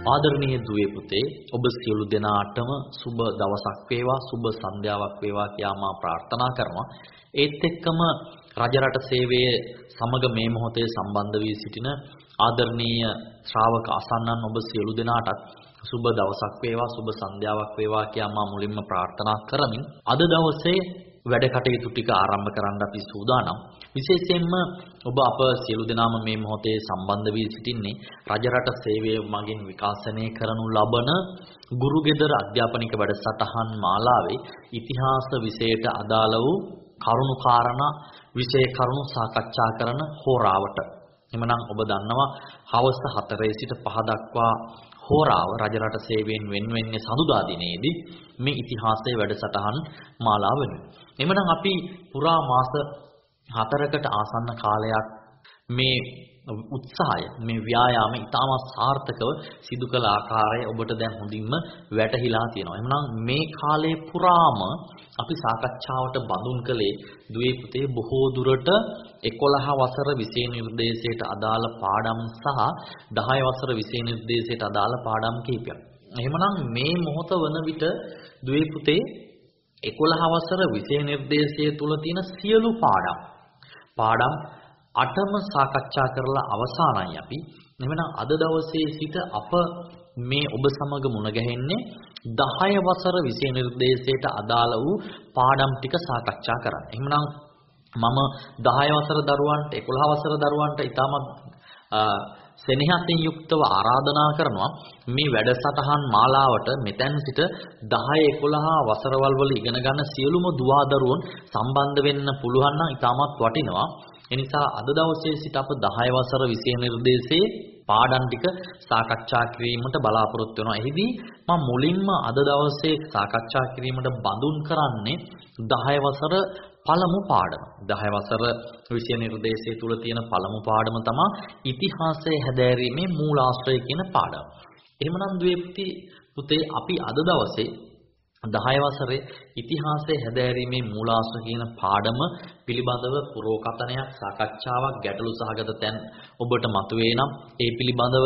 ආදරණීය දුවේ පුතේ ඔබ සියලු දෙනාටම සුබ දවසක් වේවා සුබ සන්ධ්‍යාවක් වේවා කියා මා ප්‍රාර්ථනා කරනවා. ඒත් එක්කම රජරට සේවයේ සමග මේ මොහොතේ සම්බන්ධ වී සිටින ආදරණීය ශ්‍රාවක අසන්නන් ඔබ සියලු දෙනාටත් සුබ දවසක් වේවා සුබ සන්ධ්‍යාවක් වේවා කියා මා මුලින්ම ප්‍රාර්ථනා කරමින් අද දවසේ වැඩ කටයුතු ටික ආරම්භ කරන්න අපි සූදානම්. විශේෂයෙන්ම ඔබ අප සියලු දෙනාම මේ මොහොතේ සම්බන්ධ වී සිටින්නේ රජරට සේවය මගින් විකාශනය කරනු ලබන ගුරුගෙදර අධ්‍යාපනික වැඩසටහන් මාලාවේ ඉතිහාස විෂයට අදාළ වූ කරුණු කාරණා විෂය කරුණු සාකච්ඡා කරන හෝරාවට. එමනම් ඔබ දන්නවා හවස 4 සිට 5 දක්වා හෝරාව රජරට සේවයෙන් වෙන්වෙන්නේ සඳුදා දිනේදී මේ ඉතිහාසයේ වැඩසටහන් මාලාව වෙනවා. එමනම් අපි පුරා මාස 4කට ආසන්න කාලයක් මේ උත්සාහය මේ ව්‍යායාමය ඉතාමත් සාර්ථකව සිදු කළ ආකාරය ඔබට දැන් හොඳින්ම වැටහිලා තියෙනවා. එහෙනම් මේ කාලේ පුරාම අපි සාකච්ඡාවට බඳුන් කළේ දුවේ පුතේ බොහෝ දුරට 11 වසර විෂය නිර්දේශයට අදාළ පාඩම් සහ 10 වසර විෂය නිර්දේශයට අදාළ පාඩම් කිහිපයක්. එහෙමනම් මේ මොහොත වන විට දුවේ පුතේ 11 වසර විෂය නිර්දේශය තුල තියෙන සියලු පාඩම් 8ම සාකච්ඡා කරලා අවසానයි අපි. එhmenan අද දවසේ සිට අප මේ ඔබ සමග මුණ ගැහෙන්නේ 10 වසර විෂය නිර්දේශයට අදාළ වූ පාඩම් ටික සාකච්ඡා කරන්න. එහෙමනම් මම 10 වසර දරුවන්ට 11 වසර දරුවන්ට ඉතාමත් සෙනෙහසින් යුක්තව ආරාධනා කරනවා මේ වැඩසටහන් මාලාවට මෙතෙන් සිට 10 11 වසරවල් වල ඉගෙන ගන්න සියලුම දුවා දරුවොන් සම්බන්ධ වෙන්න පුළුවන් නම් ඉතාමත් වටිනවා. එනිසා අද දවසේ සිට අප 10 වසර විෂය නිර්දේශයේ පාඩම් ටික සාකච්ඡා කිරීමට බලාපොරොත්තු වෙනවා. එහිදී මම මුලින්ම අද දවසේ සාකච්ඡා කිරීමට බඳුන් කරන්නේ 10 වසර පළමු පාඩම. 10 වසර විෂය නිර්දේශය තුල තියෙන පළමු පාඩම තමයි ඉතිහාසය හැදෑරීමේ මූලාශ්‍රය කියන පාඩම. එහෙමනම් දුවේ පුතේ අපි අද දවසේ 10 වසරේ ඉතිහාසය හැදෑරීමේ මූලාශ්‍ර කියන පාඩම පිළිබඳව පුරෝකථනයක් සාකච්ඡාවක් ගැටලු සහගත තැන් ඔබට මතුවේ නම් ඒ පිළිබඳව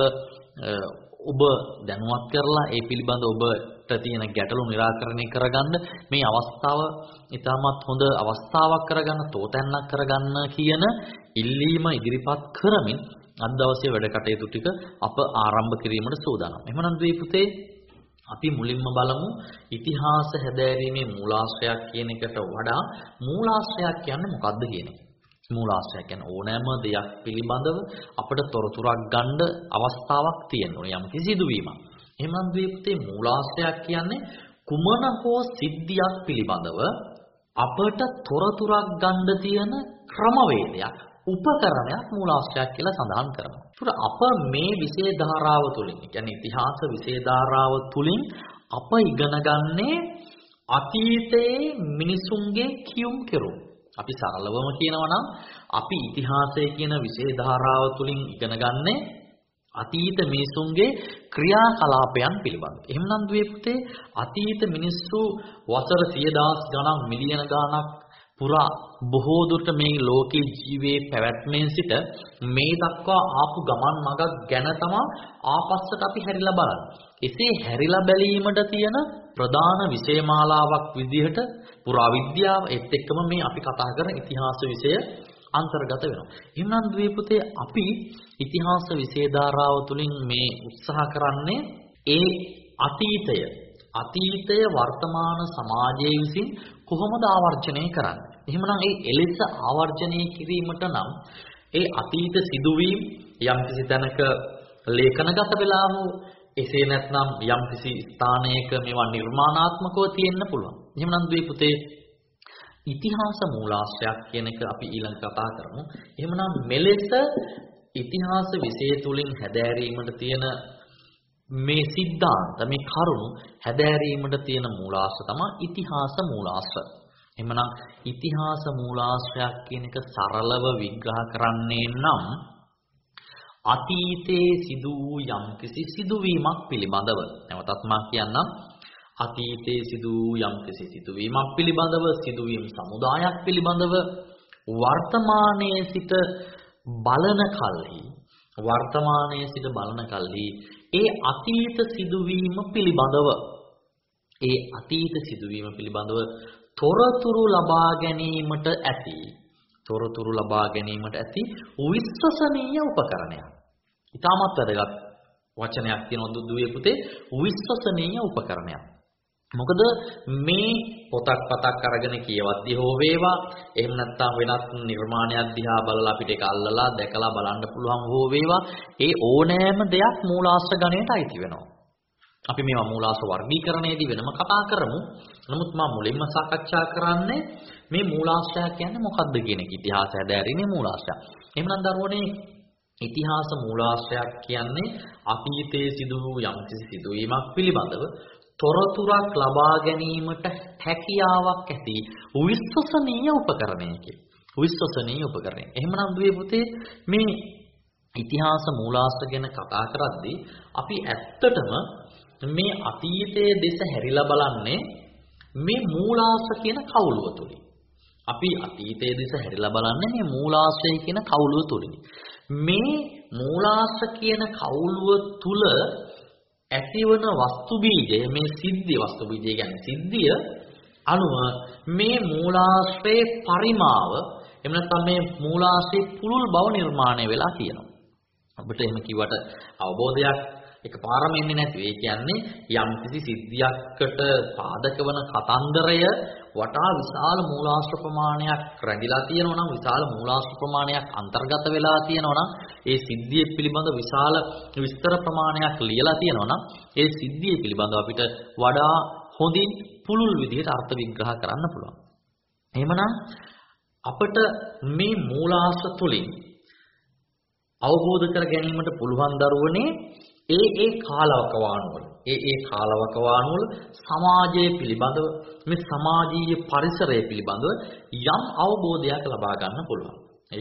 ඔබ දැනුවත් කරලා ඒ පිළිබඳව ඔබට තියෙන ගැටලු निराකරණය කරගන්න මේ අවස්ථාව ඉතාමත් හොඳ අවස්ථාවක් කරගන්න තෝතැන්නක් කරගන්න කියන ඉල්ලීම ඉදිරිපත් කරමින් අද දවසේ වැඩ කටයුතු ටික අප ආරම්භ කිරීමට සූදානම්. එහෙනම් දුවේ පුතේ අපි මුලින්ම බලමු ඉතිහාස හැදෑරීමේ මූලාශ්‍රයක් කියන එකට වඩා මූලාශ්‍රයක් කියන්නේ මොකක්ද කියන එක. මූලාශ්‍රය කියන්නේ ඕනෑම දෙයක් පිළිබඳව අපිට තොරතුරක් ගන්න අවස්ථාවක් තියෙනවා යම් කිසි සිදුවීමක්. එහෙනම් මේ මූලාශ්‍රයක් කියන්නේ කුමන හෝ සිද්ධියක් පිළිබඳව අපට තොරතුරක් ගන්න තියෙන ක්‍රමවේදයක් උපකරණයක් මූලාශ්‍රයක් කියලා සඳහන් කරනවා. ඒතර අප මේ විෂය ධාරාව තුලින් කියන්නේ ඉතිහාස විෂය ධාරාව තුලින් අප ඉගෙන ගන්නේ අතීතයේ මිනිසුන්ගේ කියුම් කෙරුම්. අපි සරලවම කියනවා නම් අපි ඉතිහාසය කියන විෂය ධාරාව තුලින් ඉගෙන ගන්නේ අතීත මිනිසුන්ගේ ක්‍රියාකලාපයන් පිළිබඳව. එහෙමනම් දුවේ පුතේ අතීත මිනිස්සු වසර 100,000 ගණන් මිලියන ගණනක් පුරා බොහෝ දුරට මේ ලෝකේ ජීවේ පැවැත්මෙන් සිට මේ දක්වා ආපු ගමන් මඟක් ගැන තමයි ආපස්සට අපි හැරිලා බලන්නේ. එසේ හැරිලා බැලීමට තියෙන ප්‍රධාන විෂය මාලාවක් විදිහට පුරාවිද්‍යාව ඒත් එක්කම මේ අපි කතා කරන ඉතිහාස විෂය අන්තර්ගත වෙනවා. එහෙනම් දුවේ පුතේ අපි ඉතිහාස විෂය ධාරාව තුලින් මේ උත්සාහ කරන්නේ ඒ අතීතය වර්තමාන සමාජයේ විසින් කොහොමද ආවර්ජනය කරන්නේ? එහෙමනම් ඒ එලෙස ආවර්ජනය කිරීමට නම් ඒ අතීත සිදුවීම් යම්කිසි තැනක ලේඛනගත වෙලා හෝ එසේ නැත්නම් යම්කිසි ස්ථානයක මේවා නිර්මාණාත්මකව තියෙන්න පුළුවන්. එහෙමනම් දුවේ පුතේ ඉතිහාස මූලාශ්‍රයක් කියන එක අපි ඊළඟ කතා කරමු. එහෙමනම් මෙලෙස ඉතිහාස විෂය තුලින් හැදෑරීමට තියෙන මේ සිද්ධාන්ත මේ කරුණු හැදෑරීමට තියෙන මූලාශ්‍ර තමයි ඉතිහාස මූලාශ්‍ර. එහෙමනම් ඉතිහාස මූලාශ්‍රයක් කියන එක සරලව විග්‍රහ කරන්නේ නම් අතීතයේ සිදු වූ යම්කිසි සිදුවීමක් පිළිබඳව. නැවතත් මා කියන්නම් අතීතයේ සිදු වූ යම්කිසි සිදුවීමක් පිළිබඳව සිදුවීම් සමුදායක් පිළිබඳව වර්තමානයේ සිට බලන කල්හි ඒ අතීත සිදුවීම පිළිබඳව තොරතුරු ලබා ගැනීමට ඇති විශ්වසනීය උපකරණයක්. ඊටමත් වැදගත් වචනයක් තියෙනවා දුවේ පුතේ, විශ්වසනීය උපකරණයක්. මොකද මේ පොතක් අරගෙන කියවද්දී හෝ වේවා, එහෙම නැත්නම් වෙනත් නිර්මාණයක් දිහා බලලා අපිට ඒක අල්ලලා දැකලා බලන්න පුළුවන් හෝ වේවා, ඒ ඕනෑම දෙයක් මූලාශ්‍ර ගණයට අයිති වෙනවා. අපි මේවා මූලාශ්‍ර වර්ගීකරණයේදී වෙනම කතා කරමු. නමුත් මම මුලින්ම සාකච්ඡා කරන්නේ මේ මූලාශ්‍රය කියන්නේ මොකක්ද කියන එක. ඉතිහාසය හැදෑරීමේ මූලාශ්‍රය. එහෙමනම් දරුවනේ, ඉතිහාස මූලාශ්‍රයක් කියන්නේ අතීතයේ සිදු වූ යම්කිසි සිදුවීමක් පිළිබඳව තොරතුරක් ලබා ගැනීමට හැකියාවක් ඇති විශ්වසනීය උපකරණයකි. එහෙමනම් දුවේ පුතේ, මේ ඉතිහාස මූලාශ්‍ර ගැන කතා කරද්දී අපි ඇත්තටම මේ අතීතයේ දෙස හැරිලා බලන්නේ මේ මූලාශ්‍ර කියන කවුළුව තුලින්. මේ මූලාශ්‍රය කියන කවුළුව තුලින්. මේ මූලාශ්‍ර කියන කවුළුව තුල ඇතිවන වස්තු බීජය, මේ වස්තු බීජය කියන්නේ සිද්ධිය අනුව මේ මූලාශ්‍රයේ පරිමාව, එහෙම නැත්නම් මේ මූලාශ්‍රයේ පුළුල් බව නිර්මාණය වෙලා තියෙනවා. ඔබට එහෙම කිව්වට අවබෝධයක් එකපාරම එන්නේ නැති. ඒ කියන්නේ යම්කිසි සිද්ධියකට පාදක වන කතන්දරය වටා විශාල මූලාශ්‍ර ප්‍රමාණයක් රැඳිලා තියෙනවා නම්, විශාල මූලාශ්‍ර ප්‍රමාණයක් අන්තර්ගත වෙලා තියෙනවා නම්, ඒ සිද්ධිය පිළිබඳ විශාල විස්තර ප්‍රමාණයක් ලියලා තියෙනවා නම්, ඒ සිද්ධිය පිළිබඳව අපිට වඩා හොඳින් පුළුල් විදිහට අර්ථ විග්‍රහ කරන්න පුළුවන්. එහෙමනම් අපට මේ මූලාශ්‍ර තුලින් අවබෝධ කර ගැනීමට පුළුවන් දරුවනේ ඒ කාලවකවානුවල සමාජයේ පිළිබඳව, මේ සමාජීය පරිසරය පිළිබඳව යම් අවබෝධයක් ලබා ගන්න පුළුවන්.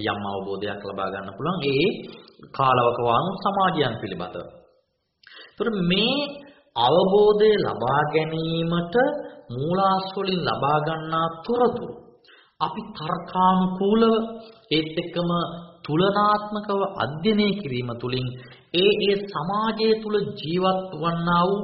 ඒ කාලවකවානු සමාජයන් පිළිබඳව. ඒතර මේ අවබෝධය ලබා ගැනීමට මූලාශ්‍ර වලින් ලබා ගන්නා තොරතුරු අපි තර්කානුකූලව ඒත් එක්කම තුලනාත්මකව අධ්‍යයනය කිරීම තුළින් ඒ සමාජය තුල ජීවත් වන්නා වූ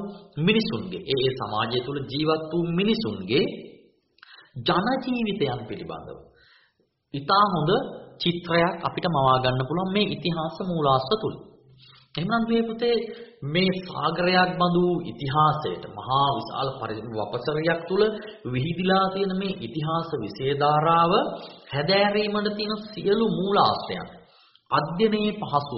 මිනිසුන්ගේ ජන ජීවිතයන් පිළිබඳව ඉතා හොඳ චිත්‍රයක් අපිට මවා ගන්න පුළුවන් මේ ඉතිහාස මූලාශ්‍ර තුල. එහෙනම් මේ පුතේ, මේ සාගරයක් බඳු ඉතිහාසයට මහා විශාල වපසරියක් තුල විහිදිලා තියෙන මේ ඉතිහාස විශේධාරාව හැදෑරීමට තියෙන සියලු මූලාශ්‍රයන් අධ්‍යයනයේ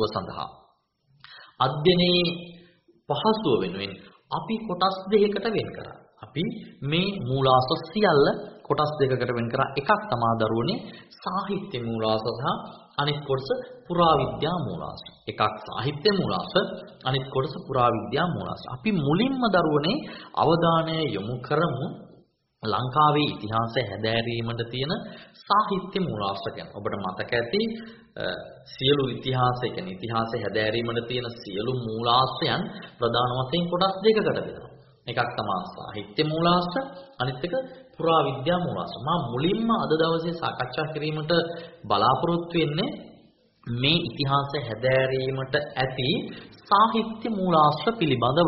පහසුව වෙනුවෙන් අපි කොටස් දෙකකට වෙන් කරා. අපි මේ මූලාශ්‍ර සියල්ල කොටස් දෙකකට වෙන් කරා. එකක් තමයි දරුවනේ සාහිත්‍ය මූලාශ්‍ර සහ අනිත් කොටස පුරාවිද්‍යා මූලාශ්‍ර. එකක් සාහිත්‍ය මූලාශ්‍ර, අනිත් කොටස පුරාවිද්‍යා මූලාශ්‍ර. අපි මුලින්ම දරුවනේ අවධානය යොමු කරමු ලංකාවේ ඉතිහාසය හැදෑරීමට තියෙන සාහිත්‍ය මූලාශ්‍ර ගැන. ඔබට මතක ඇති සියලු ඉතිහාසය හැදෑරීමට තියෙන සියලු මූලාශ්‍රයන් ප්‍රධාන වශයෙන් කොටස් දෙකකට බෙදෙනවා. එකක් තමයි සාහිත්‍ය මූලාශ්‍ර, අනිත් එක පුරාවිද්‍යා මූලාශ්‍ර. මම මුලින්ම අද දවසේ සාකච්ඡා කිරීමට බලාපොරොත්තු වෙන්නේ මේ ඉතිහාසය හැදෑරීමට ඇති සාහිත්‍ය මූලාශ්‍ර පිළිබඳව.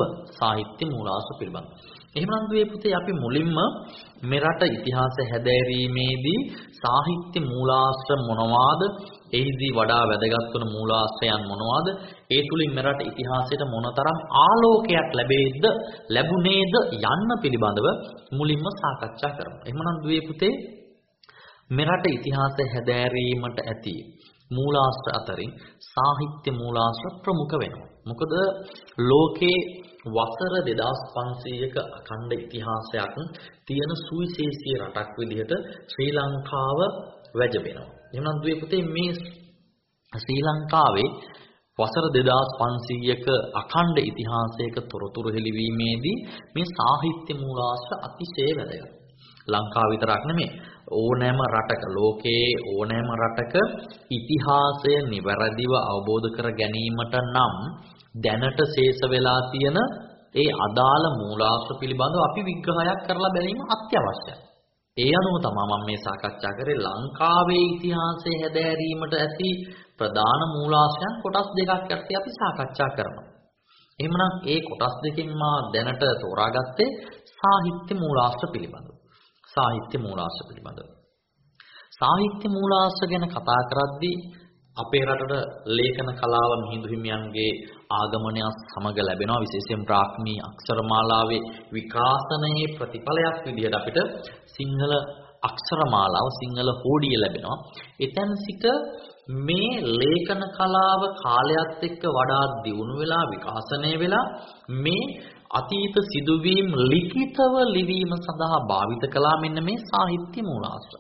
එහෙමනම් දුවේ පුතේ, අපි මුලින්ම මෙරට ඉතිහාසය හැදෑරීමේදී සාහිත්‍ය මූලාශ්‍ර මොනවාද? එහිදී වඩා වැදගත් වන මූලාශ්‍රයන් මොනවාද? ඒ තුලින් මෙරට ඉතිහාසයට මොනතරම් ආලෝකයක් ලැබුණේද යන්න පිළිබඳව මුලින්ම සාකච්ඡා කරමු. එහෙමනම් දුවේ පුතේ, මෙරට ඉතිහාසය හැදෑරීමට ඇති මූලාශ්‍ර අතරින් සාහිත්‍ය මූලාශ්‍ර ප්‍රමුඛ වෙනවා. මොකද ලෝකේ වසර 2500ක අඛණ්ඩ ඉතිහාසයක් තියෙන සුවිශේෂී රටක් විදිහට ශ්‍රී ලංකාව වැජබෙනවා. එහෙනම් දුවේ පුතේ, මේ ශ්‍රී ලංකාවේ වසර 2500ක අඛණ්ඩ ඉතිහාසයක තොරතුරු හෙළිවීමේදී මේ සාහිත්‍ය මූලාශ්‍ර අතිශය වැදගත්. ලංකාව විතරක් නෙමෙයි, ඕනෑම රටක, ලෝකයේ ඕනෑම රටක ඉතිහාසය නිවැරදිව අවබෝධ කර ගැනීමට නම් දැනට ශේෂ වෙලා තියෙන ඒ අදාළ මූලාශ්‍ර පිළිබඳව අපි විග්‍රහයක් කරලා බැලීම අත්‍යවශ්‍යයි. ඒ අනුව තමයි මම මේ සාකච්ඡා කරේ ලංකාවේ ඉතිහාසය හැදෑරීමට ඇති ප්‍රධාන මූලාශ්‍රයන් කොටස් දෙකක් යටතේ අපි සාකච්ඡා කරනවා. එහෙමනම් ඒ කොටස් දෙකෙන් මා දැනට තෝරාගත්තේ සාහිත්‍ය මූලාශ්‍ර පිළිබඳව. සාහිත්‍ය මූලාශ්‍ර පිළිබඳව. සාහිත්‍ය මූලාශ්‍ර ගැන කතා කරද්දී අපේ රටට ලේඛන කලාව මිහිඳු හිමියන්ගේ ආගමනය සමග ලැබෙනවා. විශේෂයෙන් බ්‍රාහ්මී අක්ෂරමාලාවේ විකාශනයේ ප්‍රතිඵලයක් විදිහට අපිට සිංහල අක්ෂරමාලාව සිංහල හෝඩිය ලැබෙනවා. එතෙන් සිට මේ ලේඛන කලාව කාලයත් එක්ක වඩා දියුණු වෙලා විකාශනය වෙලා මේ අතීත සිදුවීම් ලිඛිතව ලිවීම සඳහා භාවිත කළා මෙන්න මේ සාහිත්‍ය මූලාශ්‍ර.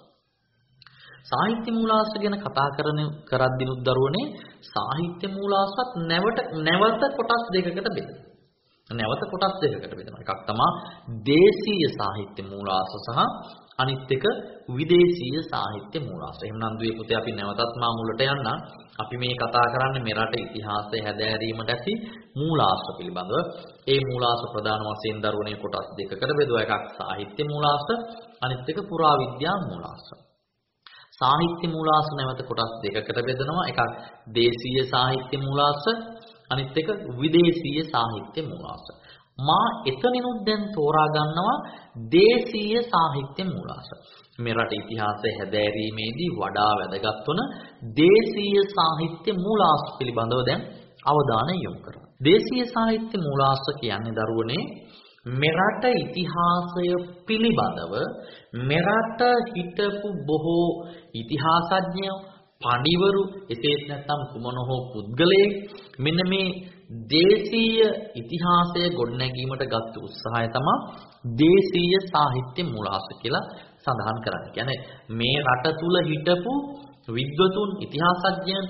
සාහිත්‍ය මූලාශ්‍ර ගැන කතා කරද්දිනුත් දරුවනේ සාහිත්‍ය මූලාශ්‍රත් නැවත කොටස් දෙකකට බෙදෙනවා. නැවත කොටස් දෙකකට බෙදෙනවා. එකක් තමයි දේශීය සාහිත්‍ය මූලාශ්‍ර සහ අනිත් එක විදේශීය සාහිත්‍ය මූලාශ්‍ර. එහෙනම් දුවේ පුතේ අපි නැවතත් මා මුලට යන්න. අපි මේ කතා කරන්නේ මෙරට ඉතිහාසය හැදෑරීමට ඇති මූලාශ්‍ර පිළිබඳව. ඒ මූලාශ්‍ර ප්‍රධාන වශයෙන් දරුවනේ කොටස් දෙකකට බෙදුවා. එකක් සාහිත්‍ය මූලාශ්‍ර, අනිත් එක පුරාවිද්‍යා මූලාශ්‍ර. සාහිත්‍ය මූලාශ්‍ර නැවත කොටස් දෙකකට බෙදනවා. එකක් දේශීය සාහිත්‍ය මූලාශ්‍ර, අනිත් එක විදේශීය සාහිත්‍ය මූලාශ්‍ර. මා එතනිනුත් දැන් තෝරා ගන්නවා දේශීය සාහිත්‍ය මූලාශ්‍ර. මේ රට ඉතිහාසය හැදෑරීමේදී වඩා වැදගත් වන දේශීය සාහිත්‍ය මූලාශ්‍ර පිළිබඳව දැන් අවධානය යොමු කරනවා. දේශීය සාහිත්‍ය මූලාශ්‍ර කියන්නේ දරුවනේ මෙරට ඉතිහාසය පිළිබඳව මෙරට හිටපු බොහෝ ඉතිහාසඥයෝ පඬිවරු එසේත් නැත්නම් කුමන හෝ පුද්ගලයෙක් මෙන්න මේ දේශීය ඉතිහාසය ගොඩනැගීමට ගත් උත්සාහය තමයි දේශීය සාහිත්‍ය මූලාශ්‍ර කියලා සඳහන් කරන්නේ. කියන්නේ මේ රට තුල හිටපු විද්වතුන් ඉතිහාසඥයන්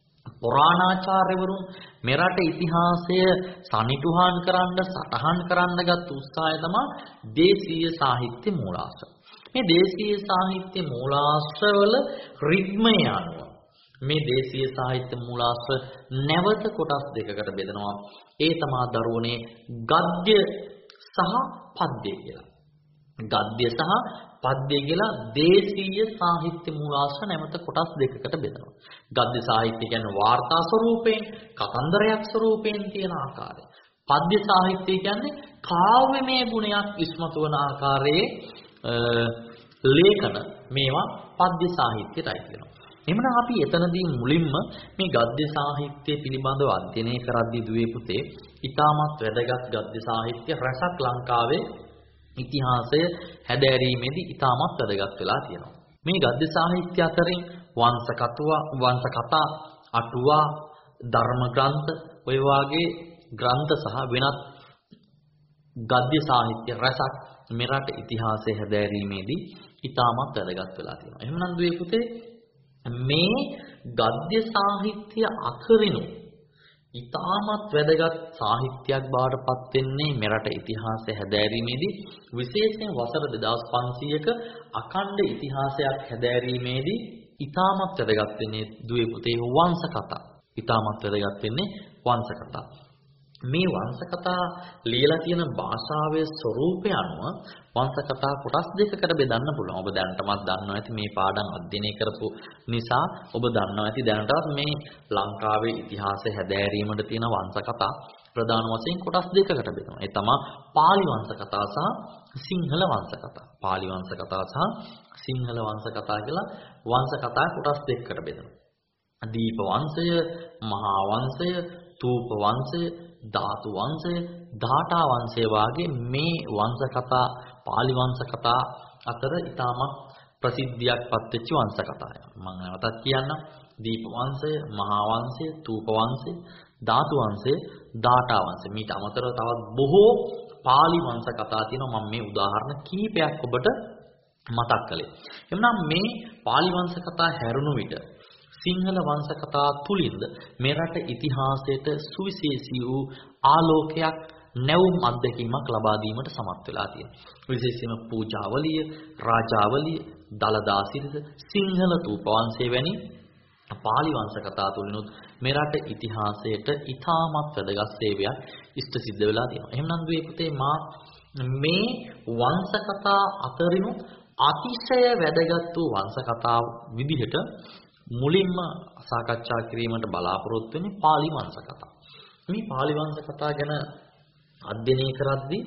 පුරාණාචාර්යවරුන් මෙරට ඉතිහාසය සනිටුහන් කරන්න සටහන් කරන්න ගත් උත්සාහය තමයි දේශීය සාහිත්‍ය මූලාශ්‍ර. මේ දේශීය සාහිත්‍ය මූලාශ්‍රවල රිද්මය අනුව මේ දේශීය සාහිත්‍ය මූලාශ්‍ර නැවත කොටස් දෙකකට බෙදනවා. ඒ තමයි දරුවනේ ගද්‍ය සහ පද්‍ය කියලා. ගද්‍ය සහ පද්‍ය කියලා දේශීය සාහිත්‍ය මූලාශ්‍ර නැවත කොටස් දෙකකට බෙදනවා. ගද්‍ය සාහිත්‍ය කියන්නේ වාර්තා ස්වරූපයෙන්, කතන්දරයක් ස්වරූපයෙන් තියෙන ආකාරය. පද්‍ය සාහිත්‍ය කියන්නේ කාව්‍යමය ගුණයක් ඉස්මතු වන ආකාරයේ ලේඛන මේවා පද්‍ය සාහිත්‍යයටයි කියනවා. එහෙනම් අපි එතනදී මුලින්ම මේ ගද්‍ය සාහිත්‍ය පිළිබඳව අධ්‍යයනය කරද්දී දුවේ පුතේ ඉතාමත් වැදගත් ගද්‍ය සාහිත්‍ය රසක් ලංකාවේ ඉතිහාසය හැදෑරීමේදී ඉතාමත් වැදගත් වෙලා තියෙනවා. මේ ගද්‍ය සාහිත්‍ය අතරින් වංශ කතා, අටුවා, ධර්ම ග්‍රන්ථ ඔය වාගේ ග්‍රන්ථ සහ වෙනත් ගද්‍ය සාහිත්‍ය රසක් මෙරට ඉතිහාසය හැදෑරීමේදී ඉතාමත් වැදගත් වෙලා තියෙනවා. එහෙනම් දුවේ පුතේ මේ ගද්‍ය සාහිත්‍ය අතරිනු ඉතාමත් වැදගත් සාහිත්‍යයක් බවට පත් වෙන්නේ මෙරට ඉතිහාසය හැදෑරීමේදී විශේෂයෙන් වසර 2500ක අඛණ්ඩ ඉතිහාසයක් හැදෑරීමේදී ඉතාමත් වැදගත් වෙන්නේ දුවේ පුතේ වංශ කතා. ඉතාමත් වැදගත් වෙන්නේ වංශ කතා. මේ වංශ කතා ලියලා තියෙන භාෂාවේ ස්වරූපය අනුව වංශ කතා කොටස් දෙකකට බෙදන්න පුළුවන්. ඔබ දැනටමත් දන්නවා ඇති මේ පාඩම් අධ්‍යයනය කරපු නිසා ඔබ දන්නවා ඇති දැනටත් මේ ලංකාවේ ඉතිහාසය හැදෑරීමට තියෙන වංශ කතා ප්‍රධාන වශයෙන් කොටස් දෙකකට බෙදනවා. ඒ තමයි පාලි වංශ කතා සහ සිංහල වංශ කතා. පාලි වංශ කතා සහ සිංහල වංශ කතා කියලා වංශ කතා කොටස් දෙකකට බෙදනවා. දීප වංශය, මහා වංශය, තූප වංශය, ධාතු වංශය, ධාටා වංශය වාගේ මේ වංශ කතා පාලි වංශ කතා අතර ඉතාමත් ප්‍රසිද්ධියක් පත් වෙච්ච වංශ කතාවක්. මම නැවතත් කියන්නම්. දීප වංශය, මහා වංශය, තූප වංශය, ධාතු වංශය, ධාටා වංශය. මීට අමතරව තවත් බොහෝ පාලි වංශ කතා තියෙනවා. මම මේ උදාහරණ කීපයක් ඔබට මතක් කළේ. එhmenan මේ පාලි වංශ කතා හැරුණු විට සිංහල වංශ කතා තුලින්ද මෙරට ඉතිහාසයට සුවිශේෂී වූ ආලෝකයක් නැවුම් අත්දැකීමක් ලබා දීමට සමත් වෙලා තියෙනවා. විශේෂයෙන්ම පූජාවලිය, රාජාවලිය, දලදා සිරිත, සිංහල තූප වංශය වැනි පාලි වංශ කතා තුලිනුත් මෙරට ඉතිහාසයට ඉතාමත් වැදගත් සේවයක් ඉෂ්ට සිද්ධ වෙලා තියෙනවා. එහෙනම් දුවේ පුතේ මා මේ වංශ කතා අතරිනුත් අතිශය වැදගත් වූ වංශ කතා විදිහට මුලින්ම සාකච්ඡා කිරීමට බලාපොරොත්තු වෙන්නේ පාලි වංශ කතා. මේ පාලි වංශ කතා ගැන අධ්‍යයනය කරද්දී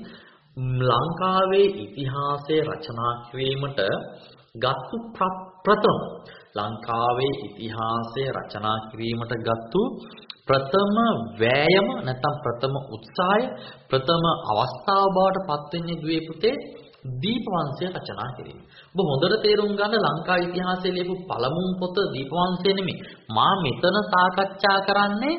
ලංකාවේ ඉතිහාසය රචනා කිරීමට ගත්තු ප්‍රථම ලංකාවේ ඉතිහාසය රචනා කිරීමට ගත්තු ප්‍රථම වෑයම නැත්නම් ප්‍රථම උත්සාහය ප්‍රථම අවස්ථාව බවට පත් වෙන්නේ දුවේ පුතේ දීපවංශය රචනා කිරීම. ඔබ හොඳට තේරුම් ගන්න ලංකා ඉතිහාසයේ ලියපු පළමුම පොත දීපවංශය නෙමෙයි. මා මෙතන සාකච්ඡා කරන්නේ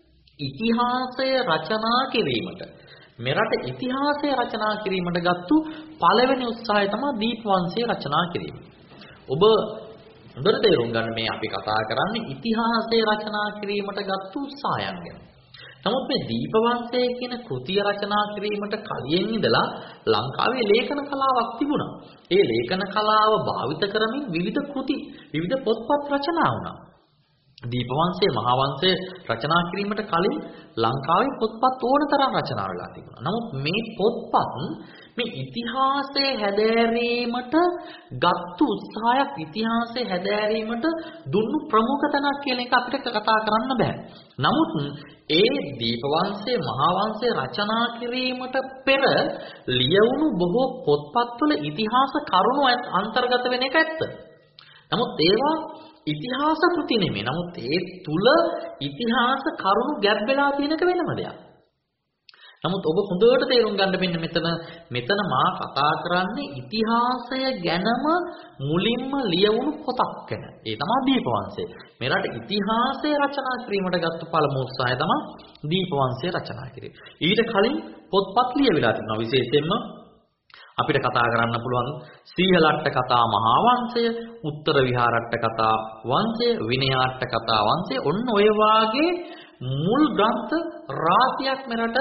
ඉතිහාසය රචනා කිරීමට. මෙරට ඉතිහාසය රචනා කිරීමට ගත්තු පළවෙනි උත්සාහය තමයි දීපවංශය රචනා කිරීම. ඔබ හොඳට තේරුම් ගන්න මේ අපි කතා කරන්නේ ඉතිහාසය රචනා කිරීමට ගත්තු උත්සාහයන් ගැන. නමුත් මේ දීපවංශය කියන කෘතිය රචනා කිරීමට කලින් ඉඳලා ලංකාවේ ලේඛන කලාවක් තිබුණා. ඒ ලේඛන කලාව භාවිත කරමින් විවිධ කෘති, විවිධ පොත්පත් රචනා වුණා. දීපවංශයේ මහා වංශයේ රචනා කිරීමට කලින් ලංකාවේ පොත්පත් ඕනතරම් රචනා වෙලා තිබුණා. නමුත් මේ පොත්පත් මේ ඉතිහාසයේ හැදෑරීමට ගත්තු උත්සාහයක් ඉතිහාසයේ හැදෑරීමට දුන්නු ප්‍රමුඛ තැනක් කියන එක අපිට කතා කරන්න බෑ. නමුත් ඒ දීපවංශයේ මහා වංශයේ රචනා කිරීමට පෙර ලියවුණු බොහෝ පොත්පත්වල ඉතිහාස කරුණු අන්තර්ගත වෙන එක ඇත්ත. නමුත් ඒවා ඉතිහාස කෘති නෙමෙයි. නමුත් ඒ තුල ඉතිහාස කරුණු ගැබ් වෙලා තියෙනක වෙනම දෙයක්. නමුත් ඔබ හොඳට තේරුම් ගන්න මෙතන මා කතා කරන්නේ ඉතිහාසය ගැනම මුලින්ම ලියවුණු පොතක් ගැන. ඒ තමයි දීපවංශය. මෙරට ඉතිහාසය රචනා කිරීමට ගත්ත පළමු උත්සාහය තමයි දීපවංශය රචනා කිරීම. ඊට කලින් පොත්පත් ලියවිලා තිබුණා. විශේෂයෙන්ම අපිට කතා කරන්න පුළුවන් සීහලට්ට කතා මහා වංශය, උත්තර විහාරට්ට කතා වංශය, විනයාට්ට කතා වංශය, ඔන්න ඔය වාගේ මුල් ග්‍රන්ථ රාශියක් මෙරට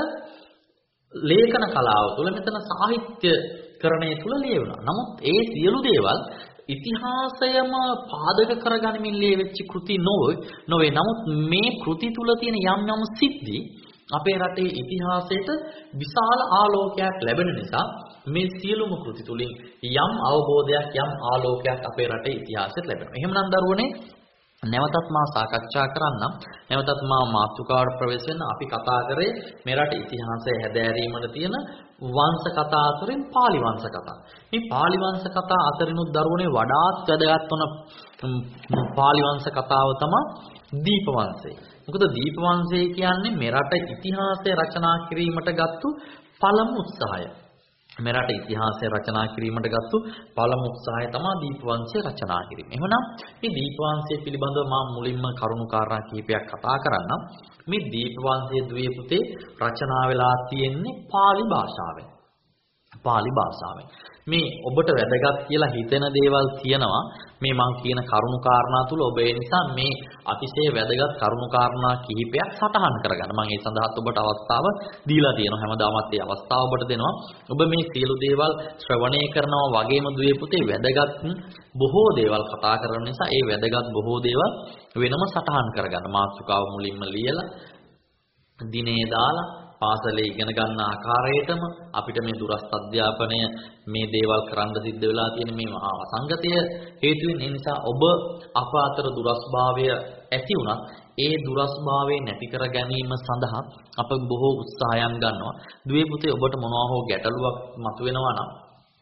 ලේඛන කලාව තුළ මෙතන සාහිත්‍යකරණය තුළ ලියවුණා. නමුත් ඒ සියලු දේවල් ඉතිහාසයම පාදක කරගනිමින් ලියවෙච්ච කෘති නොවේ. නමුත් මේ කෘති තුළ තියෙන යම් සිද්ධි අපේ රටේ ඉතිහාසයට විශාල ආලෝකයක් ලැබෙන නිසා මේ සියලුම කෘති තුලින් යම් අවබෝධයක් යම් ආලෝකයක් අපේ රටේ ඉතිහාසයට ලැබෙනවා. එහෙමනම් දරුවනේ නැවතත් මා සාකච්ඡා කරන්නම්. නැවතත් මා මාතෘකාවට ප්‍රවේශ වෙන්න අපි කතා කරේ මෙරට ඉතිහාසය හැදෑරීමට තියෙන වංශ කතා අතරින් පාලි වංශ කතා. මේ පාලි වංශ කතා අතරිනුත් දරුවනේ වඩාත් වැදගත් වන පාලි වංශ කතාව තමයි දීප වංශය. මොකද දීප වංශය කියන්නේ මෙරට ඉතිහාසය රචනා කිරීමට ගත්තු පළමු උත්සාහය. මෙරට ඉතිහාසය රචනා කිරීමට ගත්තු පළමු උත්සාහය තමයි දීප වංශය රචනා කිරීම. එහෙනම් මේ දීප වංශය පිළිබඳව මම මුලින්ම කරුණු කාරණා කිහිපයක් කතා කරන්නම්. මේ දීප වංශයේ දුවේ පුතේ රචනා වෙලා තියෙන්නේ පාලි භාෂාවෙන්. පාලි භාෂාවෙන්. මේ ඔබට වැදගත් කියලා හිතෙන දේවල් තියෙනවා මේ මම කියන කරුණු කාරණා තුල. ඔබ ඒ නිසා මේ අතිශය වැදගත් කරුණු කාරණා කිහිපයක් සටහන් කරගන්න. මම ඒ සඳහාත් ඔබට අවස්ථාව දීලා තියෙනවා. හැමදාමත් මේ අවස්ථාව ඔබට දෙනවා. ඔබ මේ සියලු දේවල් ශ්‍රවණය කරනවා වගේම දුවේ පුතේ වැදගත් බොහෝ දේවල් කතා කරන නිසා ඒ වැදගත් බොහෝ දේවල් වෙනම සටහන් කරගන්න. මාතෘකාව මුලින්ම ලියලා දිනේ දාලා පාසලේ ඉගෙන ගන්න ආකාරයටම අපිට මේ දුරස්ථ අධ්‍යාපනය මේ දේවල් කරන්න සිද්ධ වෙලා තියෙන මේ මහා අසංගතය හේතුවෙන් ඒ නිසා ඔබ අප අතර දුරස්භාවය ඇති වුණත් ඒ දුරස්භාවය නැති කර ගැනීම සඳහා අප බොහෝ උත්සාහයන් ගන්නවා. දුවේ පුතේ ඔබට මොනවා හෝ ගැටලුවක් මතුවෙනවා නම්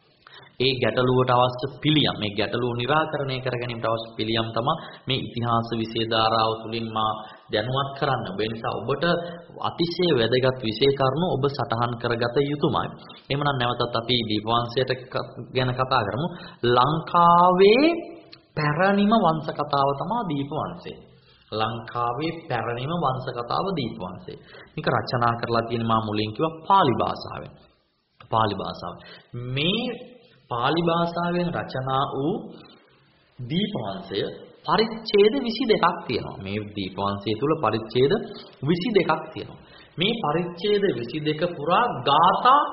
ඒ ගැටලුවට අවශ්‍ය පිළියම් මේ ගැටලුව निराකරණය කර ගැනීමට අවශ්‍ය පිළියම් තමයි මේ ඉතිහාස විෂය ධාරාව තුලින් මා දැනුවත් කරන්න. ඒ නිසා ඔබට අතිශය වැදගත් විෂය කරුණු ඔබ සටහන් කරගත යුතුමයි. එහෙමනම් නැවතත් අපි දීපවංශයට ගැන කතා කරමු. ලංකාවේ පැරණිම වංශ කතාව තමයි දීපවංශය. ලංකාවේ පැරණිම වංශ කතාව දීපවංශය. මේක රචනා කරලා තියෙන මා මුලින් කිව්වා පාලි භාෂාවෙන්. පාලි භාෂාව. මේ පාලි භාෂාවෙන් රචනා වූ දීපවංශය පරිච්ඡේද 22ක් තියෙනවා. මේ දීපවංශය තුල පරිච්ඡේද 22ක් තියෙනවා. මේ පරිච්ඡේද 22 පුරා ගාථා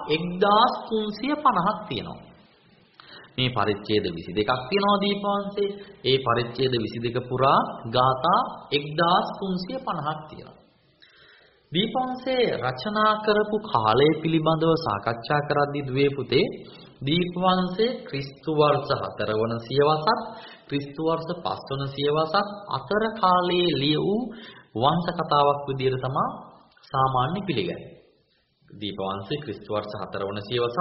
1350ක් තියෙනවා. මේ පරිච්ඡේද 22ක් තියෙනවා දීපවංශයේ. ඒ පරිච්ඡේද 22 පුරා ගාථා 1350ක් තියෙනවා. දීපවංශයේ රචනා කරපු කාලය පිළිබඳව සාකච්ඡා කරද්දී දුවේ පුතේ දීපවංශයේ ක්‍රිස්තු වර්ෂ 4 වන සියවසත් ක්‍රිස්තු වර්ෂ 5 වන සියවසත් අතර කාලයේ ලිය වූ වංශ කතාවක් විදිහට තමයි සාමාන්‍ය පිළිගන්නේ. දීපවංශයේ ක්‍රිස්තු වර්ෂ 4 වන සියවසත්